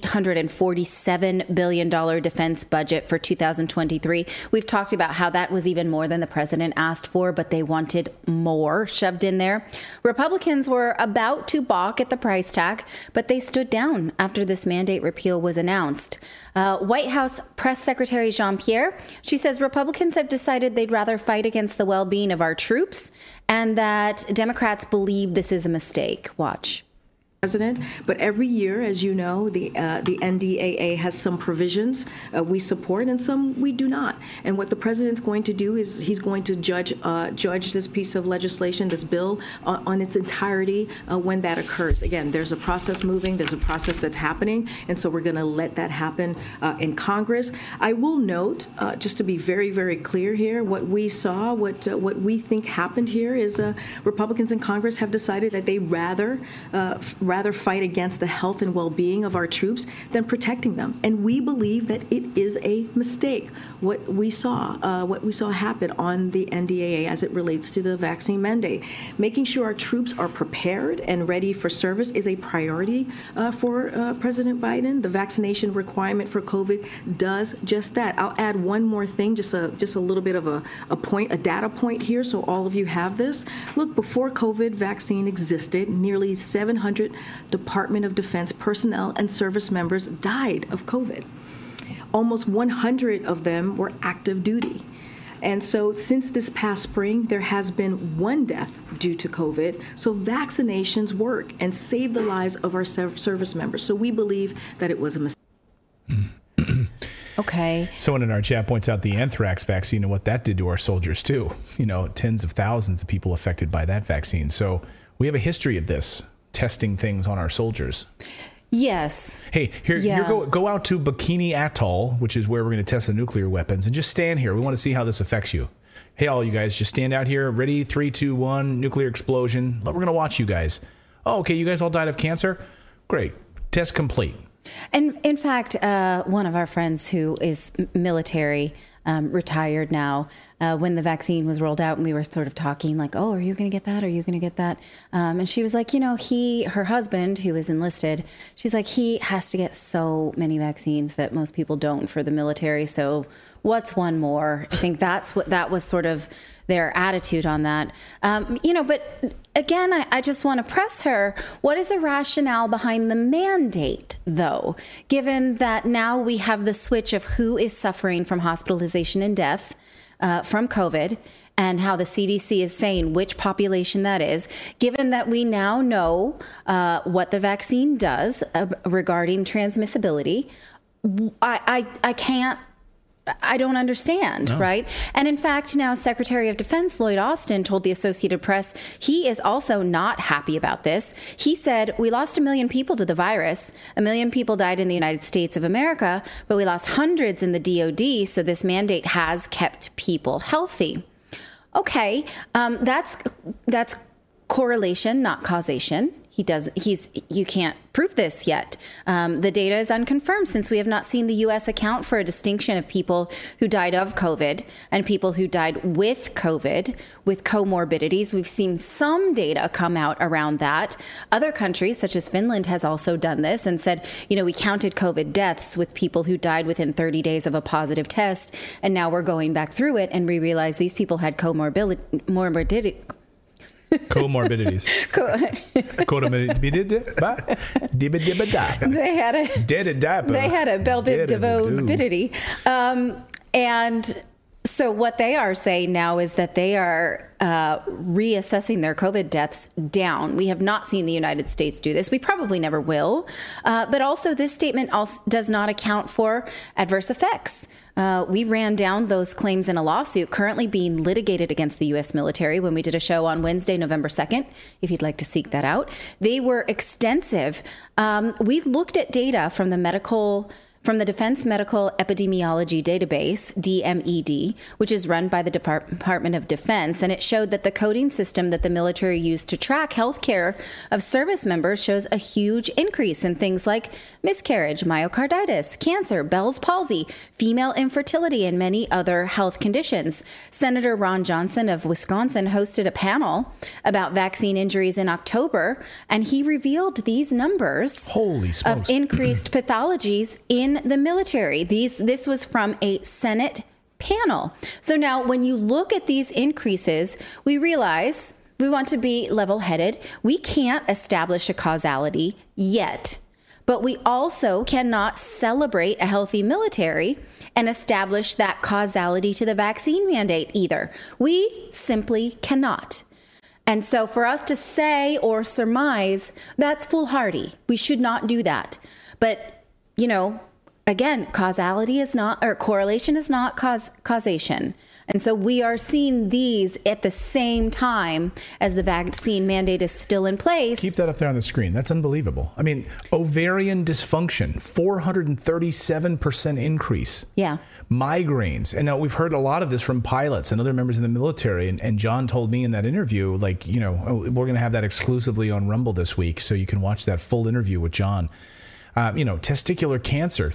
$847 billion defense budget for 2023. We've talked about how that was even more than the president asked for, but they wanted more shoved in there. Republicans were about to balk at the price tag, but they stood down after this mandate repeal was announced. White House Press Secretary Jean-Pierre, she says Republicans have decided they'd rather fight against the well-being of our troops and that Democrats believe this is a mistake. Watch. But every year, as you know, the NDAA has some provisions we support and some we do not. And what the president's going to do is he's going to judge this piece of legislation, this bill, on its entirety when that occurs. Again, there's a process moving, there's a process that's happening, and so we're going to let that happen in Congress. I will note, just to be very, very clear here, what we saw, what we think happened here is Republicans in Congress have decided that they rather fight against the health and well-being of our troops than protecting them. And we believe that it is a mistake, what we saw happen on the NDAA as it relates to the vaccine mandate. Making sure our troops are prepared and ready for service is a priority for President Biden. The vaccination requirement for COVID does just that. I'll add one more thing, just a little bit of a data point here, so all of you have this. Look, before COVID vaccine existed, nearly 700 Department of Defense personnel and service members died of COVID. Almost 100 of them were active duty. And so since this past spring, there has been one death due to COVID. So vaccinations work and save the lives of our service members. So we believe that it was a mistake. Okay. Someone in our chat points out the anthrax vaccine and what that did to our soldiers, too. You know, tens of thousands of people affected by that vaccine. So we have a history of this, testing things on our soldiers. Yes. Hey, here go out to Bikini Atoll, which is where we're going to test the nuclear weapons, and just stand here. We want to see how this affects you. Hey, all you guys, just stand out here. Ready? 3, 2, 1. Nuclear explosion. We're going to watch you guys. Oh, okay. You guys all died of cancer? Great. Test complete. And in fact, one of our friends who is military, retired now, when the vaccine was rolled out and we were sort of talking like, oh, are you going to get that? Are you going to get that? And she was like, you know, her husband who is enlisted, she's like, he has to get so many vaccines that most people don't for the military. So what's one more? I think that was sort of their attitude on that. But again, I just want to press her. What is the rationale behind the mandate, though, given that now we have the switch of who is suffering from hospitalization and death from COVID and how the CDC is saying which population that is, given that we now know what the vaccine does regarding transmissibility? I don't understand, no. Right? And in fact, now Secretary of Defense Lloyd Austin told the Associated Press he is also not happy about this. He said, we lost 1 million people to the virus. 1 million people died in the United States of America, but we lost hundreds in the DOD, so this mandate has kept people healthy. okay, that's correlation, not causation. You can't prove this yet. The data is unconfirmed since we have not seen the U.S. account for a distinction of people who died of COVID and people who died with COVID with comorbidities. We've seen some data come out around that. Other countries, such as Finland, has also done this and said, we counted COVID deaths with people who died within 30 days of a positive test. And now we're going back through it and we realize these people had comorbidities. They had a belbidivobidity. And so what they are saying now is that they are reassessing their COVID deaths down. We have not seen the United States do this. We probably never will. But also this statement also does not account for adverse effects. We ran down those claims in a lawsuit currently being litigated against the U.S. military when we did a show on Wednesday, November 2nd, if you'd like to seek that out. They were extensive. We looked at data from the Defense Medical Epidemiology Database, DMED, which is run by the Department of Defense, and it showed that the coding system that the military used to track healthcare of service members shows a huge increase in things like miscarriage, myocarditis, cancer, Bell's palsy, female infertility, and many other health conditions. Senator Ron Johnson of Wisconsin hosted a panel about vaccine injuries in October, and he revealed these numbers of increased pathologies in the military. This was from a Senate panel. So now when you look at these increases, we realize we want to be level-headed. We can't establish a causality yet, but we also cannot celebrate a healthy military and establish that causality to the vaccine mandate either. We simply cannot. And so for us to say or surmise, that's foolhardy. We should not do that. But, again, causality is not, or correlation is not causation. And so we are seeing these at the same time as the vaccine mandate is still in place. Keep that up there on the screen. That's unbelievable. I mean, ovarian dysfunction, 437% increase. Yeah. Migraines. And now we've heard a lot of this from pilots and other members of the military. And John told me in that interview, we're going to have that exclusively on Rumble this week. So you can watch that full interview with John. Testicular cancer,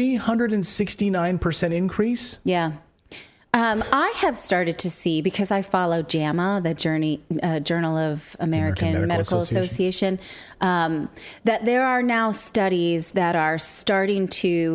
369% increase. Yeah. I have started to see, because I follow JAMA, the Journal of American Medical Association, that there are now studies that are starting to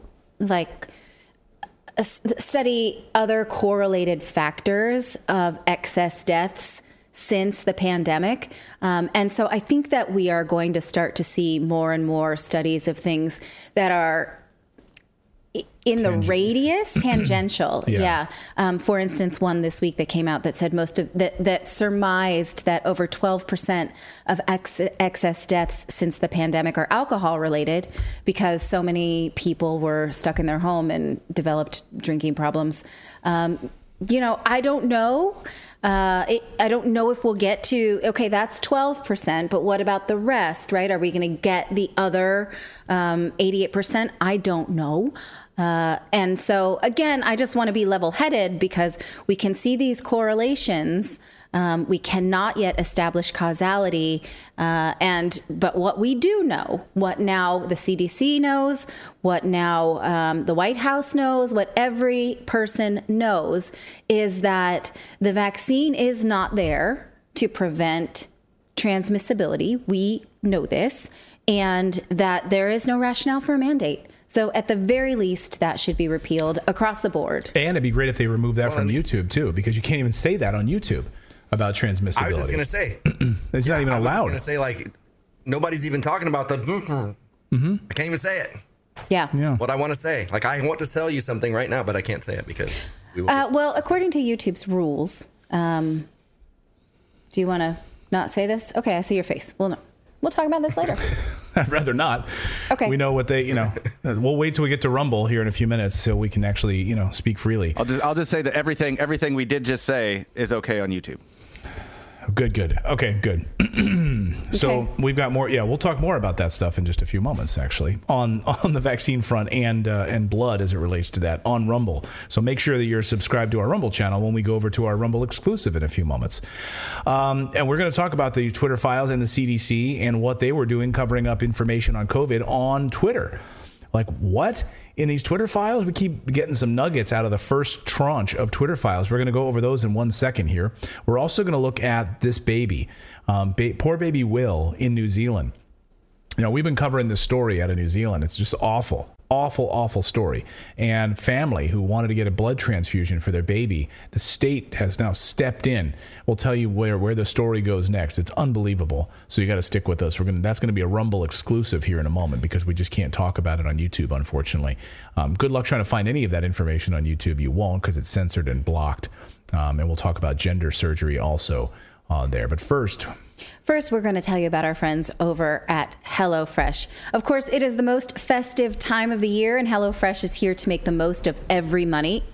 study other correlated factors of excess deaths since the pandemic. And so I think that we are going to start to see more and more studies of things that are in the radius, tangential. Yeah. For instance, one this week that came out that said that surmised that over 12% of excess deaths since the pandemic are alcohol related because so many people were stuck in their home and developed drinking problems. I don't know. I don't know if we'll get to, okay, that's 12%, but what about the rest, right? Are we going to get the other 88%? I don't know. And so, again, I just want to be level-headed because we can see these correlations. We cannot yet establish causality. But what we do know, what now the CDC knows, what now the White House knows, what every person knows is that the vaccine is not there to prevent transmissibility. We know this, and that there is no rationale for a mandate. So at the very least, that should be repealed across the board. And it'd be great if they remove that from YouTube, too, because you can't even say that on YouTube about transmissibility. I was just going to say. It's not even allowed. I was just going to say, nobody's even talking about the... I can't even say it. Yeah. What I want to say. I want to tell you something right now, but I can't say it because... well, according to YouTube's rules, do you want to not say this? Okay, I see your face. We'll talk about this later. I'd rather not. Okay. We know what they, we'll wait till we get to Rumble here in a few minutes so we can actually, speak freely. I'll just say that everything we did just say is okay on YouTube. Good. Okay, good. So we've got more. Yeah, we'll talk more about that stuff in just a few moments, actually, on the vaccine front and blood as it relates to that on Rumble. So make sure that you're subscribed to our Rumble channel when we go over to our Rumble exclusive in a few moments. And we're going to talk about the Twitter files and the CDC and what they were doing covering up information on COVID on Twitter. Like, what? In these Twitter files, we keep getting some nuggets out of the first tranche of Twitter files. We're going to go over those in 1 second here. We're also going to look at this baby, poor baby Will in New Zealand. You know, we've been covering this story out of New Zealand. It's just awful story. And family who wanted to get a blood transfusion for their baby, the state has now stepped in. We'll tell you where the story goes next. It's unbelievable. So you got to stick with us. That's going to be a Rumble exclusive here in a moment because we just can't talk about it on YouTube, unfortunately. Good luck trying to find any of that information on YouTube. You won't because it's censored and blocked. And we'll talk about gender surgery also there. But first, we're going to tell you about our friends over at HelloFresh. Of course, it is the most festive time of the year, and HelloFresh is here to make the most of every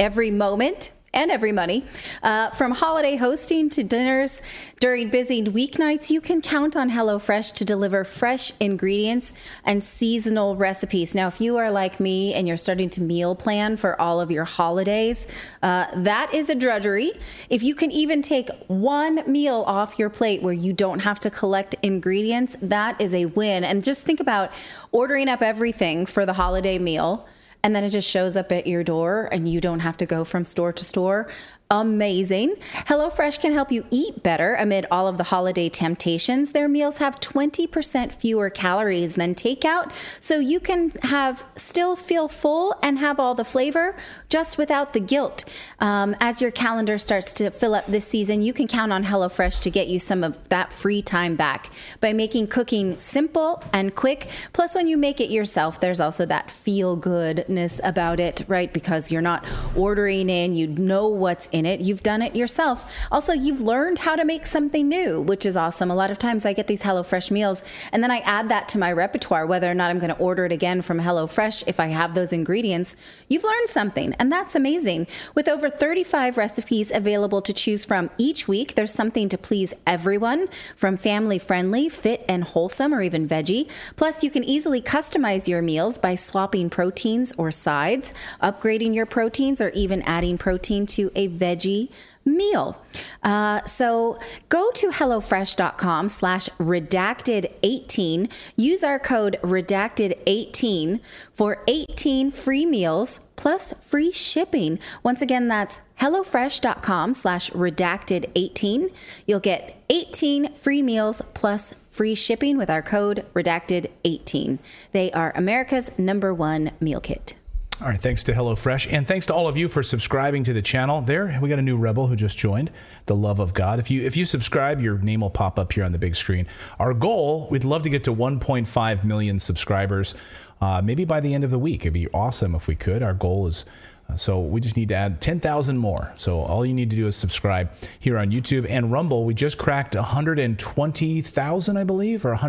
moment, and every money. From holiday hosting to dinners during busy weeknights, you can count on HelloFresh to deliver fresh ingredients and seasonal recipes. Now, if you are like me and you're starting to meal plan for all of your holidays, that is a drudgery. If you can even take one meal off your plate where you don't have to collect ingredients, that is a win. And just think about ordering up everything for the holiday meal, and then it just shows up at your door and you don't have to go from store to store. Amazing. HelloFresh can help you eat better amid all of the holiday temptations. Their meals have 20% fewer calories than takeout, so you can still feel full and have all the flavor just without the guilt. As your calendar starts to fill up this season, you can count on HelloFresh to get you some of that free time back by making cooking simple and quick. Plus, when you make it yourself, there's also that feel-goodness about it, right? Because you're not ordering in, you know what's in it. You've done it yourself. Also, you've learned how to make something new, which is awesome. A lot of times I get these HelloFresh meals and then I add that to my repertoire, whether or not I'm going to order it again from HelloFresh. If I have those ingredients, you've learned something, and that's amazing. With over 35 recipes available to choose from each week, there's something to please everyone, from family-friendly, fit and wholesome, or even veggie. Plus, you can easily customize your meals by swapping proteins or sides, upgrading your proteins, or even adding protein to a veggie meal. So go to HelloFresh.com/redacted18. Use our code redacted18 for 18 free meals plus free shipping. Once again, that's HelloFresh.com/redacted18. You'll get 18 free meals plus free shipping with our code redacted18. They are America's #1 meal kit. All right, thanks to HelloFresh, and thanks to all of you for subscribing to the channel. There, we got a new rebel who just joined, the love of God. If you subscribe, your name will pop up here on the big screen. Our goal, we'd love to get to 1.5 million subscribers, maybe by the end of the week. It'd be awesome if we could. Our goal is, so we just need to add 10,000 more. So all you need to do is subscribe here on YouTube and Rumble. We just cracked 120,000, I believe, or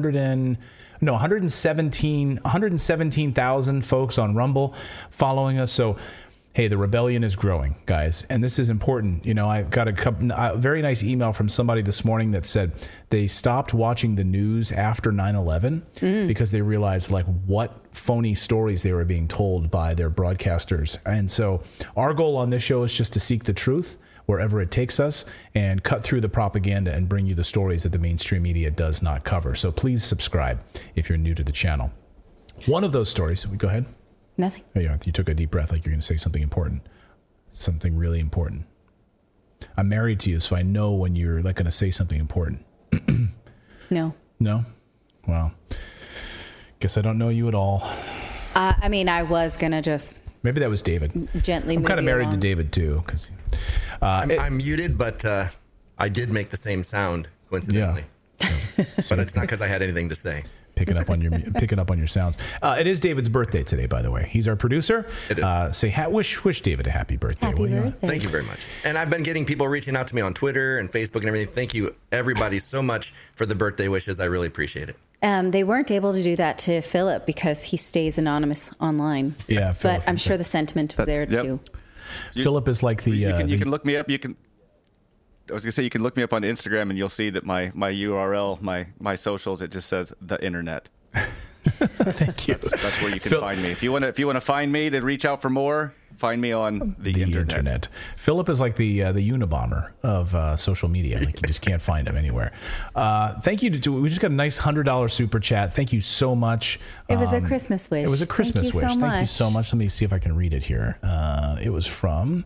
117,000 folks on Rumble following us. So, hey, the rebellion is growing, guys. And this is important. You know, I got a very nice email from somebody this morning that said they stopped watching the news after 9/11 because they realized like what phony stories they were being told by their broadcasters. And so our goal on this show is just to seek the truth wherever it takes us and cut through the propaganda and bring you the stories that the mainstream media does not cover. So please subscribe if you're new to the channel. One of those stories, go ahead. Nothing. Oh, you took a deep breath like you're going to say something important, something really important. I'm married to you, so I know when you're like going to say something important. No. No? Well, guess I don't know you at all. I mean, I was going to just... Maybe that was David. Gently I'm kind of married along. to David, too. Because I'm muted, but I did make the same sound, coincidentally. Yeah. But it's not because I had anything to say. Picking up on your sounds. It is David's birthday today, by the way. He's our producer. It is. Wish David a happy birthday. Happy birthday. Thank you very much. And I've been getting people reaching out to me on Twitter and Facebook and everything. Thank you, everybody, so much for the birthday wishes. I really appreciate it. They weren't able to do that to Philip because he stays anonymous online. Yeah, Philip, but I'm sure the sentiment was there too. Philip is like the... You can look me up. You can... I was gonna say you can look me up on Instagram and you'll see that my URL, my socials, it just says the internet. Thank you. That's where you can find me. If you want to find me to reach out for more, find me on the internet. Philip is like the Unabomber of social media. Like you just can't find him anywhere. Thank you. We just got a nice $100 super chat. Thank you so much. It was a Christmas wish. It was a Christmas wish. Thank you so much. Let me see if I can read it here. It was from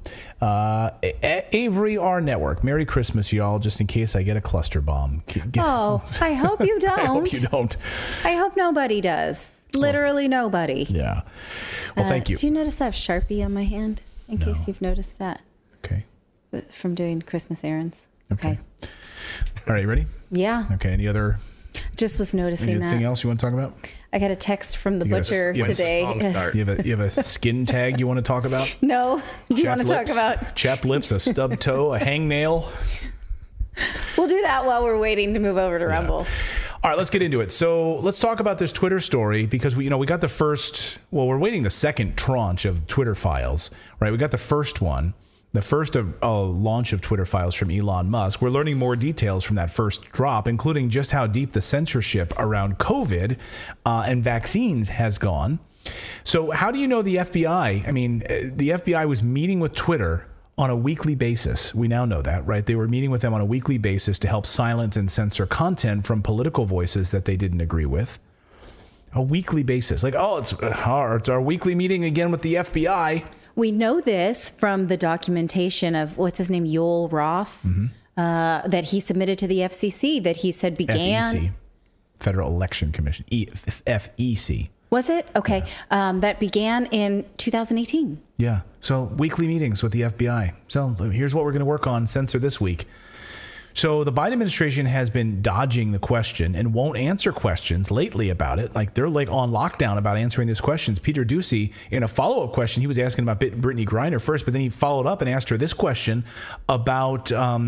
Avery R Network. Merry Christmas, y'all. Just in case I get a cluster bomb. I hope you don't. I hope you don't. I hope nobody does. Literally nobody. Yeah. Well, thank you. Do you notice I have Sharpie on my hand? In case you've noticed that. Okay. From doing Christmas errands. Okay. All right, you ready? Yeah. Okay. Any other? Just was noticing that. Anything else you want to talk about? I got a text from the butcher today. You have a skin tag you want to talk about? No. Do you want to talk about chapped lips, a stub toe, a hangnail? We'll do that while we're waiting to move over to Rumble. All right, let's get into it. So let's talk about this Twitter story because we got the first. Well, we're waiting the second tranche of Twitter files, right? We got the first one, the first launch of Twitter files from Elon Musk. We're learning more details from that first drop, including just how deep the censorship around COVID and vaccines has gone. So how do you know the FBI? I mean, the FBI was meeting with Twitter on a weekly basis. We now know that, right? They were meeting with them on a weekly basis to help silence and censor content from political voices that they didn't agree with. A weekly basis. Like, it's our weekly meeting again with the FBI. We know this from the documentation of, what's his name, Yoel Roth, that he submitted to the FCC, that he said began... FEC, Federal Election Commission, FEC. Was it? Okay. Yeah. That began in 2018. Yeah. So weekly meetings with the FBI. So here's what we're going to work on, censor this week. So the Biden administration has been dodging the question and won't answer questions lately about it. Like they're like on lockdown about answering these questions. Peter Doocy, in a follow-up question, he was asking about Brittany Griner first, but then he followed up and asked her this question about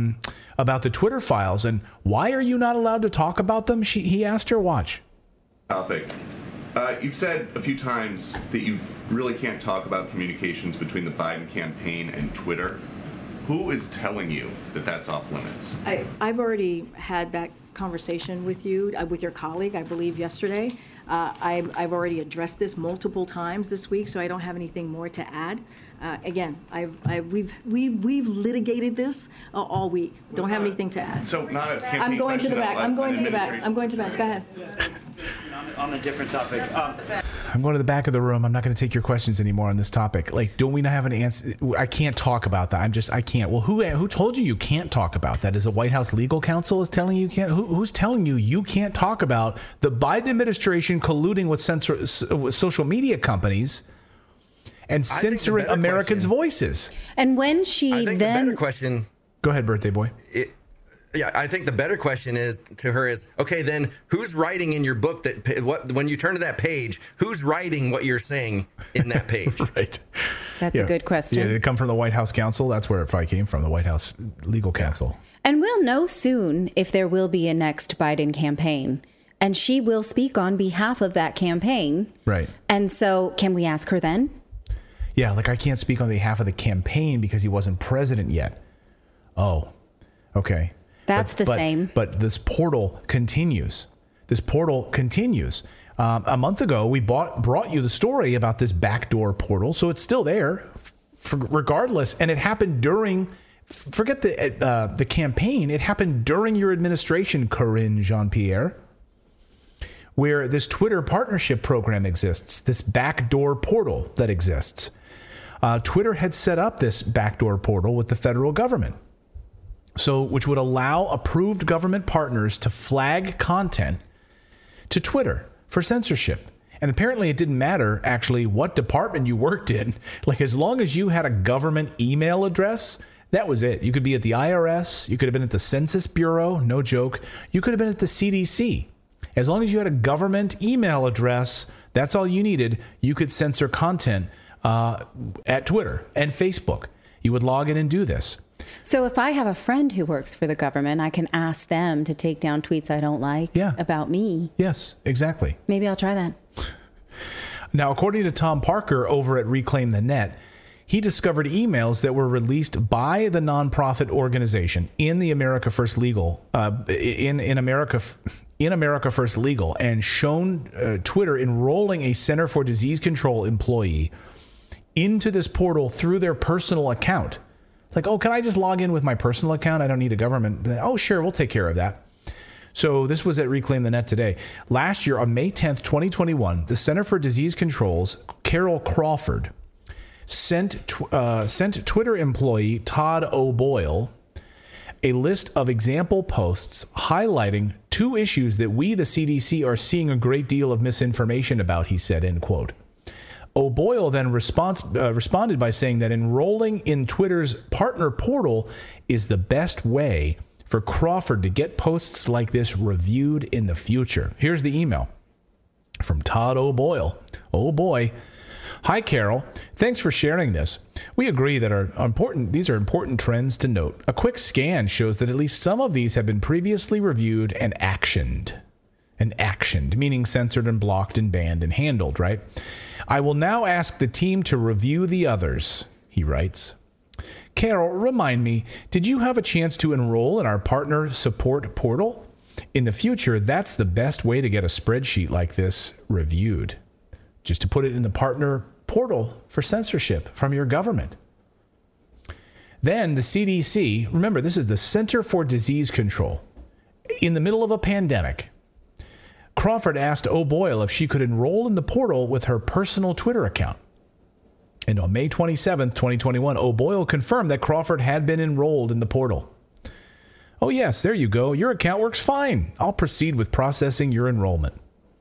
the Twitter files. And why are you not allowed to talk about them? He asked her, watch. Topic. You've said a few times that you really can't talk about communications between the Biden campaign and Twitter. Who is telling you that that's off limits? I've already had that conversation with you, with your colleague, I believe, yesterday. I've already addressed this multiple times this week, so I don't have anything more to add. Again, we've litigated this all week. Don't have anything to add. So not a campaign. I'm going to the back. I'm going to the back. Go ahead. On a different topic. I'm going to the back of the room. I'm not going to take your questions anymore on this topic. Like, don't we not have an answer? I can't talk about that. I can't. Well, who told you can't talk about that? Is the White House legal counsel is telling you can't? Who's telling you can't talk about the Biden administration colluding with social media companies and censoring Americans' voices? And when she the better question. Go ahead, birthday boy. Yeah, I think the better question is okay, then who's writing in your book when you turn to that page, who's writing what you're saying in that page? Right. That's a good question. Yeah, did it come from the White House counsel? That's where it probably came from, the White House legal counsel. And we'll know soon if there will be a next Biden campaign. And she will speak on behalf of that campaign. Right. And so can we ask her then? Yeah, like I can't speak on behalf of the campaign because he wasn't president yet. Oh, okay. That's the same. But this portal continues. A month ago, we brought you the story about this backdoor portal. So it's still there regardless. And it happened during, forget the campaign. It happened during your administration, Karine Jean-Pierre, where this Twitter partnership program exists, this backdoor portal that exists. Twitter had set up this backdoor portal with the federal government. So, which would allow approved government partners to flag content to Twitter for censorship. And apparently it didn't matter actually what department you worked in. Like as long as you had a government email address, that was it. You could be at the IRS. You could have been at the Census Bureau. No joke. You could have been at the CDC. As long as you had a government email address, that's all you needed. You could censor content at Twitter and Facebook. You would log in and do this. So if I have a friend who works for the government, I can ask them to take down tweets I don't like about me. Yes, exactly. Maybe I'll try that. Now, according to Tom Parker over at Reclaim the Net, he discovered emails that were released by the nonprofit organization in the America First Legal, in America First Legal, and shown Twitter enrolling a Center for Disease Control employee into this portal through their personal account. Like, oh, can I just log in with my personal account? I don't need a government. Oh, sure, we'll take care of that. So this was at Reclaim the Net today. Last year, on May 10th, 2021, the Center for Disease Control's Carol Crawford sent Twitter employee Todd O'Boyle a list of example posts highlighting 2 issues that we, the CDC, are seeing a great deal of misinformation about, he said, end quote. O'Boyle then responded by saying that enrolling in Twitter's partner portal is the best way for Crawford to get posts like this reviewed in the future. Here's the email from Todd O'Boyle. Oh boy. Hi, Carol. Thanks for sharing this. We agree that these are important trends to note. A quick scan shows that at least some of these have been previously reviewed and actioned. Meaning censored and blocked and banned and handled, right? I will now ask the team to review the others, he writes. Carol, remind me, did you have a chance to enroll in our partner support portal? In the future, that's the best way to get a spreadsheet like this reviewed. Just to put it in the partner portal for censorship from your government. Then the CDC, remember, this is the Center for Disease Control. In the middle of a pandemic, Crawford asked O'Boyle if she could enroll in the portal with her personal Twitter account. And on May 27th, 2021, O'Boyle confirmed that Crawford had been enrolled in the portal. Oh, yes, there you go. Your account works fine. I'll proceed with processing your enrollment.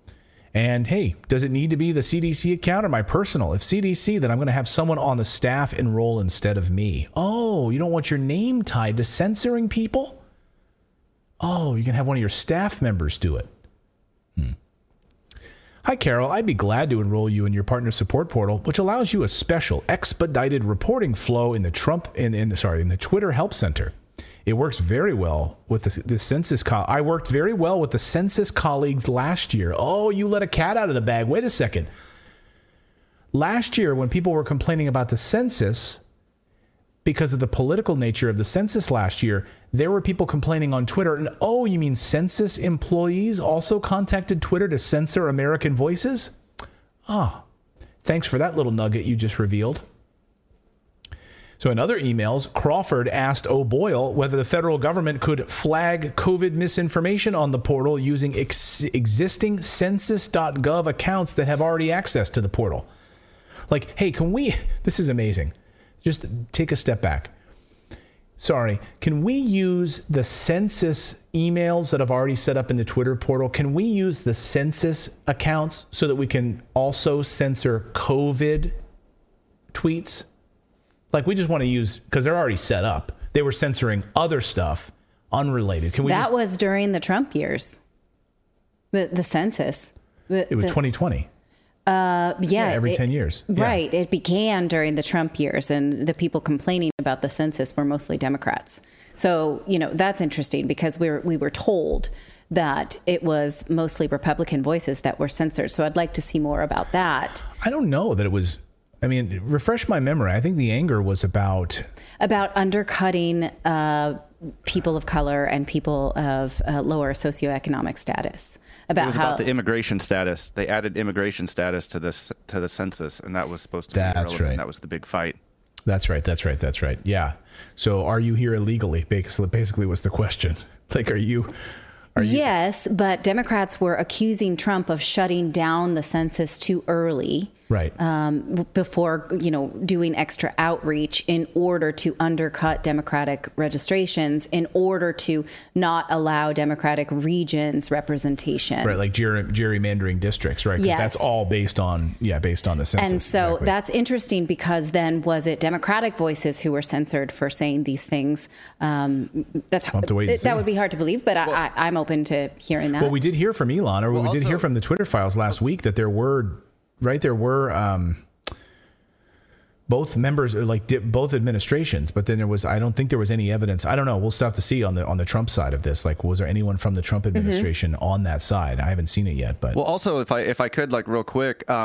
And hey, does it need to be the CDC account or my personal? If CDC, then I'm going to have someone on the staff enroll instead of me. Oh, you don't want your name tied to censoring people? Oh, you can have one of your staff members do it. Hi, Carol. I'd be glad to enroll you in your partner support portal, which allows you a special expedited reporting flow in the Twitter Help Center. It works very well with the census. I worked very well with the census colleagues last year. Oh, you let a cat out of the bag. Wait a second. Last year, when people were complaining about the census, because of the political nature of the census last year, there were people complaining on Twitter. And oh, you mean census employees also contacted Twitter to censor American voices? Ah, thanks for that little nugget you just revealed. So in other emails, Crawford asked O'Boyle whether the federal government could flag COVID misinformation on the portal using existing census.gov accounts that have already access to the portal. Like, hey, this is amazing. Just take a step back. Sorry, can we use the census emails that I've already set up in the Twitter portal? Can we use the census accounts so that we can also censor COVID tweets? Like, we just want to use, because they're already set up. They were censoring other stuff unrelated. That was during the Trump years. The census. It was 2020. Every 10 years. Right. It began during the Trump years, and the people complaining about the census were mostly Democrats. So, that's interesting because we were told that it was mostly Republican voices that were censored. So I'd like to see more about that. I don't know that it was. I mean, refresh my memory. I think the anger was about undercutting people of color and people of lower socioeconomic status. It was about the immigration status. They added immigration status to the census, and that was supposed to be irrelevant. Right. That was the big fight. That's right. Yeah. So, are you here illegally? Basically, was the question. Like, are you? Yes, but Democrats were accusing Trump of shutting down the census too early. Right. Before, doing extra outreach in order to undercut Democratic registrations, in order to not allow Democratic regions representation. Right, like gerrymandering districts, right? Because that's all based on the census. And so exactly. That's interesting because then was it Democratic voices who were censored for saying these things? That would be hard to believe, but I'm open to hearing that. Well, we did hear from Elon, or we did hear from the Twitter files last week that there were both members, both administrations, but then I don't think there was any evidence. I don't know. We'll still have to see on the Trump side of this. Like, was there anyone from the Trump administration on that side? I haven't seen it yet, but. Well, also, if I could, real quick,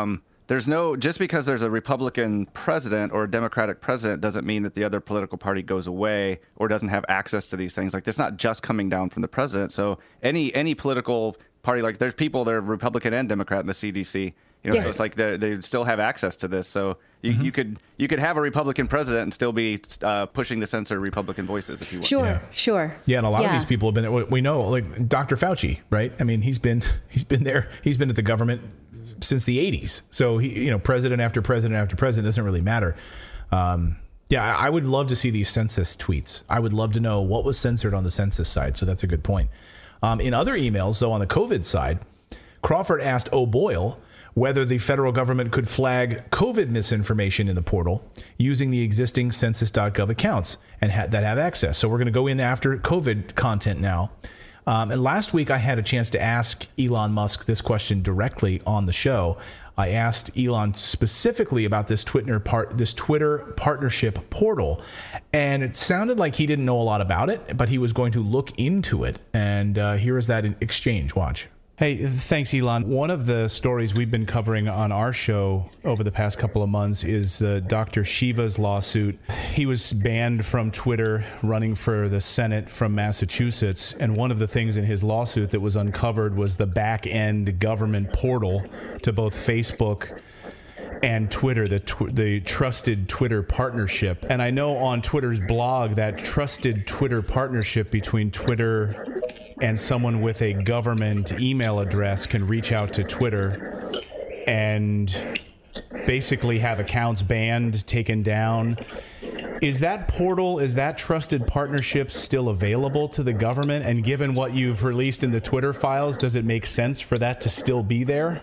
just because there's a Republican president or a Democratic president doesn't mean that the other political party goes away or doesn't have access to these things. Like, it's not just coming down from the president. So any political party, like there's people that are Republican and Democrat in the CDC. You know, so it's like they still have access to this. So you could have a Republican president and still be pushing to censor Republican voices if you want. Sure. Yeah, and a lot of these people have been there. We know, like Dr. Fauci, right? I mean, he's been there. He's been at the government since the 80s. So president after president after president, doesn't really matter. I would love to see these census tweets. I would love to know what was censored on the census side. So that's a good point. In other emails, though, on the COVID side, Crawford asked O'Boyle whether the federal government could flag COVID misinformation in the portal using the existing census.gov accounts and that have access. So we're going to go in after COVID content now. And last week, I had a chance to ask Elon Musk this question directly on the show. I asked Elon specifically about this Twitter partnership portal, and it sounded like he didn't know a lot about it, but he was going to look into it. And here is that exchange. Watch. Hey, thanks, Elon. One of the stories we've been covering on our show over the past couple of months is Dr. Shiva's lawsuit. He was banned from Twitter running for the Senate from Massachusetts. And one of the things in his lawsuit that was uncovered was the back-end government portal to both Facebook and Twitter, the Trusted Twitter Partnership. And I know on Twitter's blog that Trusted Twitter Partnership between Twitter and someone with a government email address can reach out to Twitter and basically have accounts banned, taken down. Is that portal, is that Trusted Partnership still available to the government? And given what you've released in the Twitter files, does it make sense for that to still be there?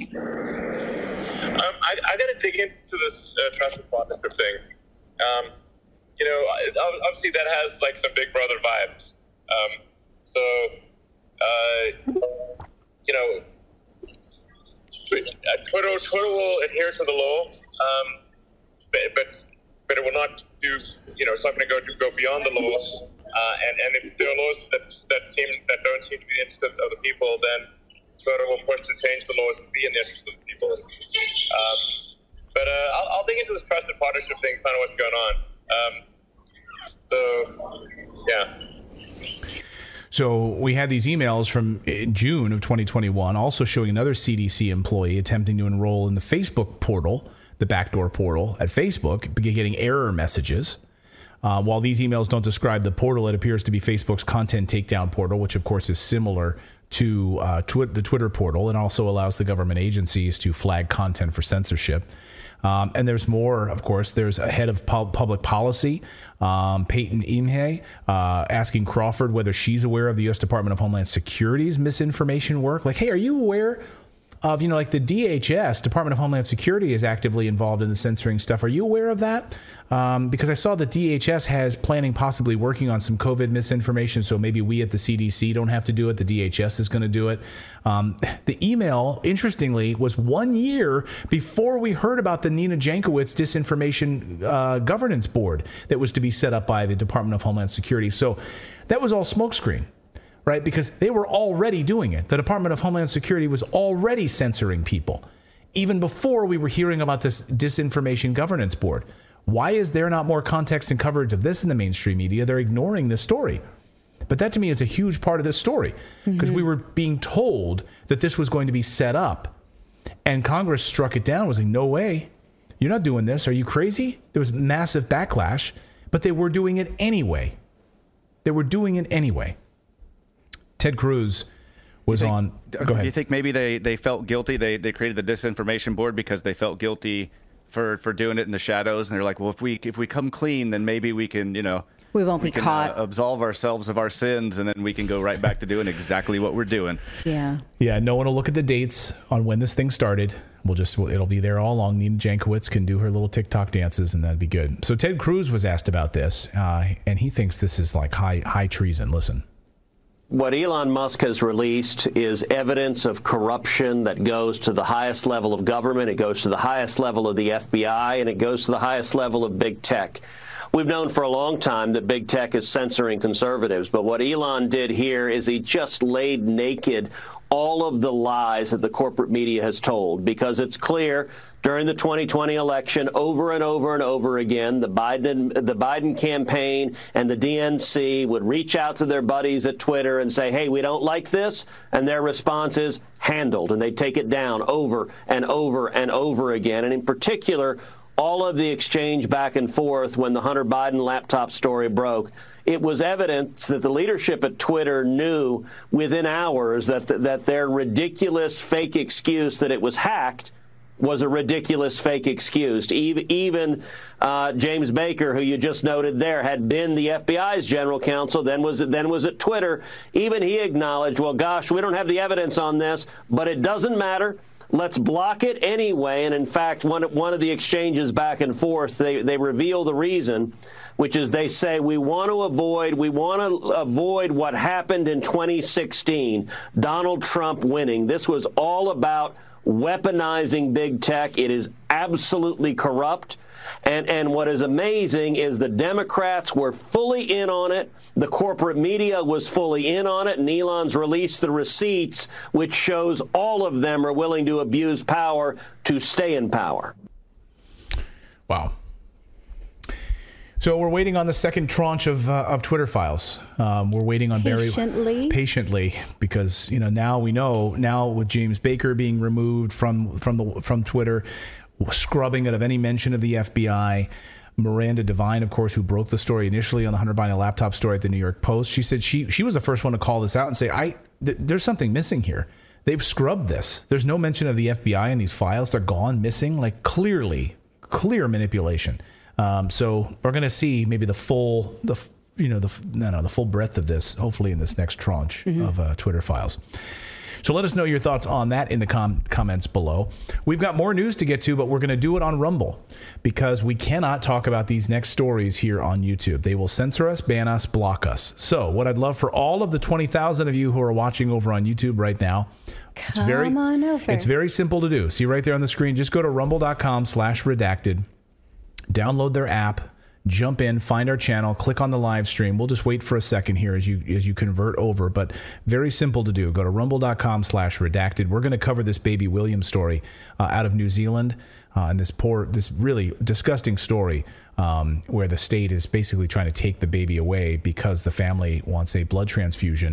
I got to dig into this Trusted Partnership thing. Obviously that has like some Big Brother vibes. Twitter will adhere to the law, but it will not do. It's not going to go beyond the laws. And if there are laws that don't seem to be in the interest of the people, then Twitter will push to change the laws to be in the interest of the people. I'll dig into this Trusted Partnership thing, find out what's going on. So we had these emails from June of 2021 also showing another CDC employee attempting to enroll in the Facebook portal, the backdoor portal at Facebook, getting error messages. While these emails don't describe the portal, it appears to be Facebook's content takedown portal, which of course is similar to the Twitter portal and also allows the government agencies to flag content for censorship. And there's more, of course. There's a head of public policy, Peyton Imhe, asking Crawford whether she's aware of the U.S. Department of Homeland Security's misinformation work. Like, hey, are you aware of, like the DHS, Department of Homeland Security, is actively involved in the censoring stuff. Are you aware of that? Because I saw that DHS has planning possibly working on some COVID misinformation, so maybe we at the CDC don't have to do it. The DHS is going to do it. The email, interestingly, was 1 year before we heard about the Nina Jankowicz Disinformation Governance Board that was to be set up by the Department of Homeland Security. So that was all smokescreen. Right? Because they were already doing it. The Department of Homeland Security was already censoring people, even before we were hearing about this Disinformation Governance Board. Why is there not more context and coverage of this in the mainstream media? They're ignoring this story. But that to me is a huge part of this story, because we were being told that this was going to be set up, and Congress struck it down, was like, no way, you're not doing this. Are you crazy? There was massive backlash, but they were doing it anyway. Ted Cruz was on. Go ahead. Do you think maybe they felt guilty? They created the Disinformation Board because they felt guilty for doing it in the shadows, and they're like, well, if we come clean, then maybe we can, we won't be caught. Absolve ourselves of our sins, and then we can go right back to doing exactly what we're doing. Yeah. No one will look at the dates on when this thing started. It'll be there all along. Nina Jankowicz can do her little TikTok dances, and that'd be good. So Ted Cruz was asked about this, and he thinks this is like high treason. Listen. What Elon Musk has released is evidence of corruption that goes to the highest level of government, it goes to the highest level of the FBI, and it goes to the highest level of big tech. we've known for a long time that big tech is censoring conservatives. But what Elon did here is he just laid naked all of the lies that the corporate media has told, because it's clear during the 2020 election, over and over and over again, the Biden campaign and the DNC would reach out to their buddies at Twitter and say, hey, we don't like this. And their response is handled. And they take it down over and over and over again. And in particular, all of the exchange back and forth when the Hunter Biden laptop story broke, it was evidence that the leadership at Twitter knew within hours that their ridiculous fake excuse that it was hacked was a ridiculous fake excuse. Even James Baker, who you just noted there, had been the FBI's general counsel, then was at Twitter. Even he acknowledged, well, gosh, we don't have the evidence on this, but it doesn't matter. Let's block it anyway. And in fact, one of the exchanges back and forth, they reveal the reason, which is they say we want to avoid what happened in 2016, Donald Trump winning. This was all about weaponizing big tech. It is absolutely corrupt. And what is amazing is the Democrats were fully in on it. The corporate media was fully in on it. And Elon's released the receipts, which shows all of them are willing to abuse power to stay in power. Wow. So we're waiting on the second tranche of Twitter files. We're waiting on Barry patiently, because now we know, now with James Baker being removed from Twitter, scrubbing it of any mention of the FBI. Miranda Devine, of course, who broke the story initially on the Hunter Biden laptop story at the New York Post. She said she was the first one to call this out and say, there's something missing here. They've scrubbed this. There's no mention of the FBI in these files. They're gone, missing, like clear manipulation. So we're going to see maybe the full breadth of this, hopefully in this next tranche of Twitter files. So let us know your thoughts on that in the comments below. We've got more news to get to, but we're going to do it on Rumble because we cannot talk about these next stories here on YouTube. They will censor us, ban us, block us. So what I'd love for all of the 20,000 of you who are watching over on YouTube right now, it's very simple to do. See right there on the screen, just go to rumble.com/redacted, download their app, jump in, find our channel, click on the live stream. We'll just wait for a second here as you convert over, but very simple to do. Go to rumble.com/redacted. We're going to cover this baby William story out of New Zealand, and this really disgusting story where the state is basically trying to take the baby away because the family wants a blood transfusion.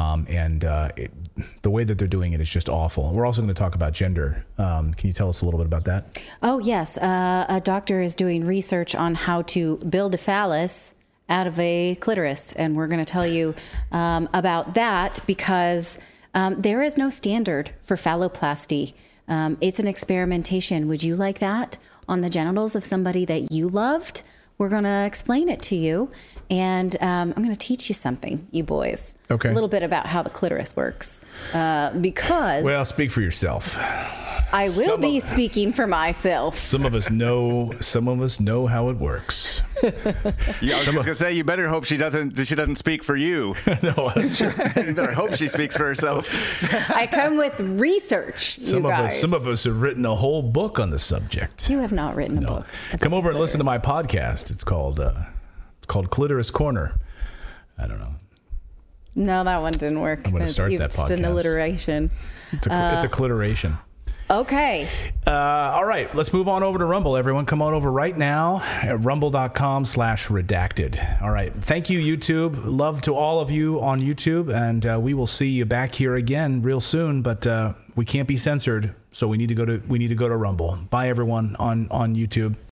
The way that they're doing it is just awful. We're also going to talk about gender. Can you tell us a little bit about that? Oh, yes. A doctor is doing research on how to build a phallus out of a clitoris. And we're going to tell you about that because there is no standard for phalloplasty. It's an experimentation. Would you like that on the genitals of somebody that you loved? We're going to explain it to you. And I'm going to teach you something, you boys. Okay. A little bit about how the clitoris works. Because... Well, speak for yourself. I will be speaking for myself. Some of us know how it works. Yeah, I was just going to say, you better hope she doesn't speak for you. No, that's true. You better hope she speaks for herself. I come with research, some of us have written a whole book on the subject. You have not written a book. Come over and listen to my podcast. It's called Clitoris Corner. I don't know. No, that one didn't work. I'm going to start that podcast. It's an alliteration. It's a clitoration. Okay. All right. Let's move on over to Rumble. Everyone, come on over right now at rumble.com/redacted. All right. Thank you, YouTube. Love to all of you on YouTube. And we will see you back here again real soon. But we can't be censored. So we need to go to Rumble. Bye, everyone on YouTube.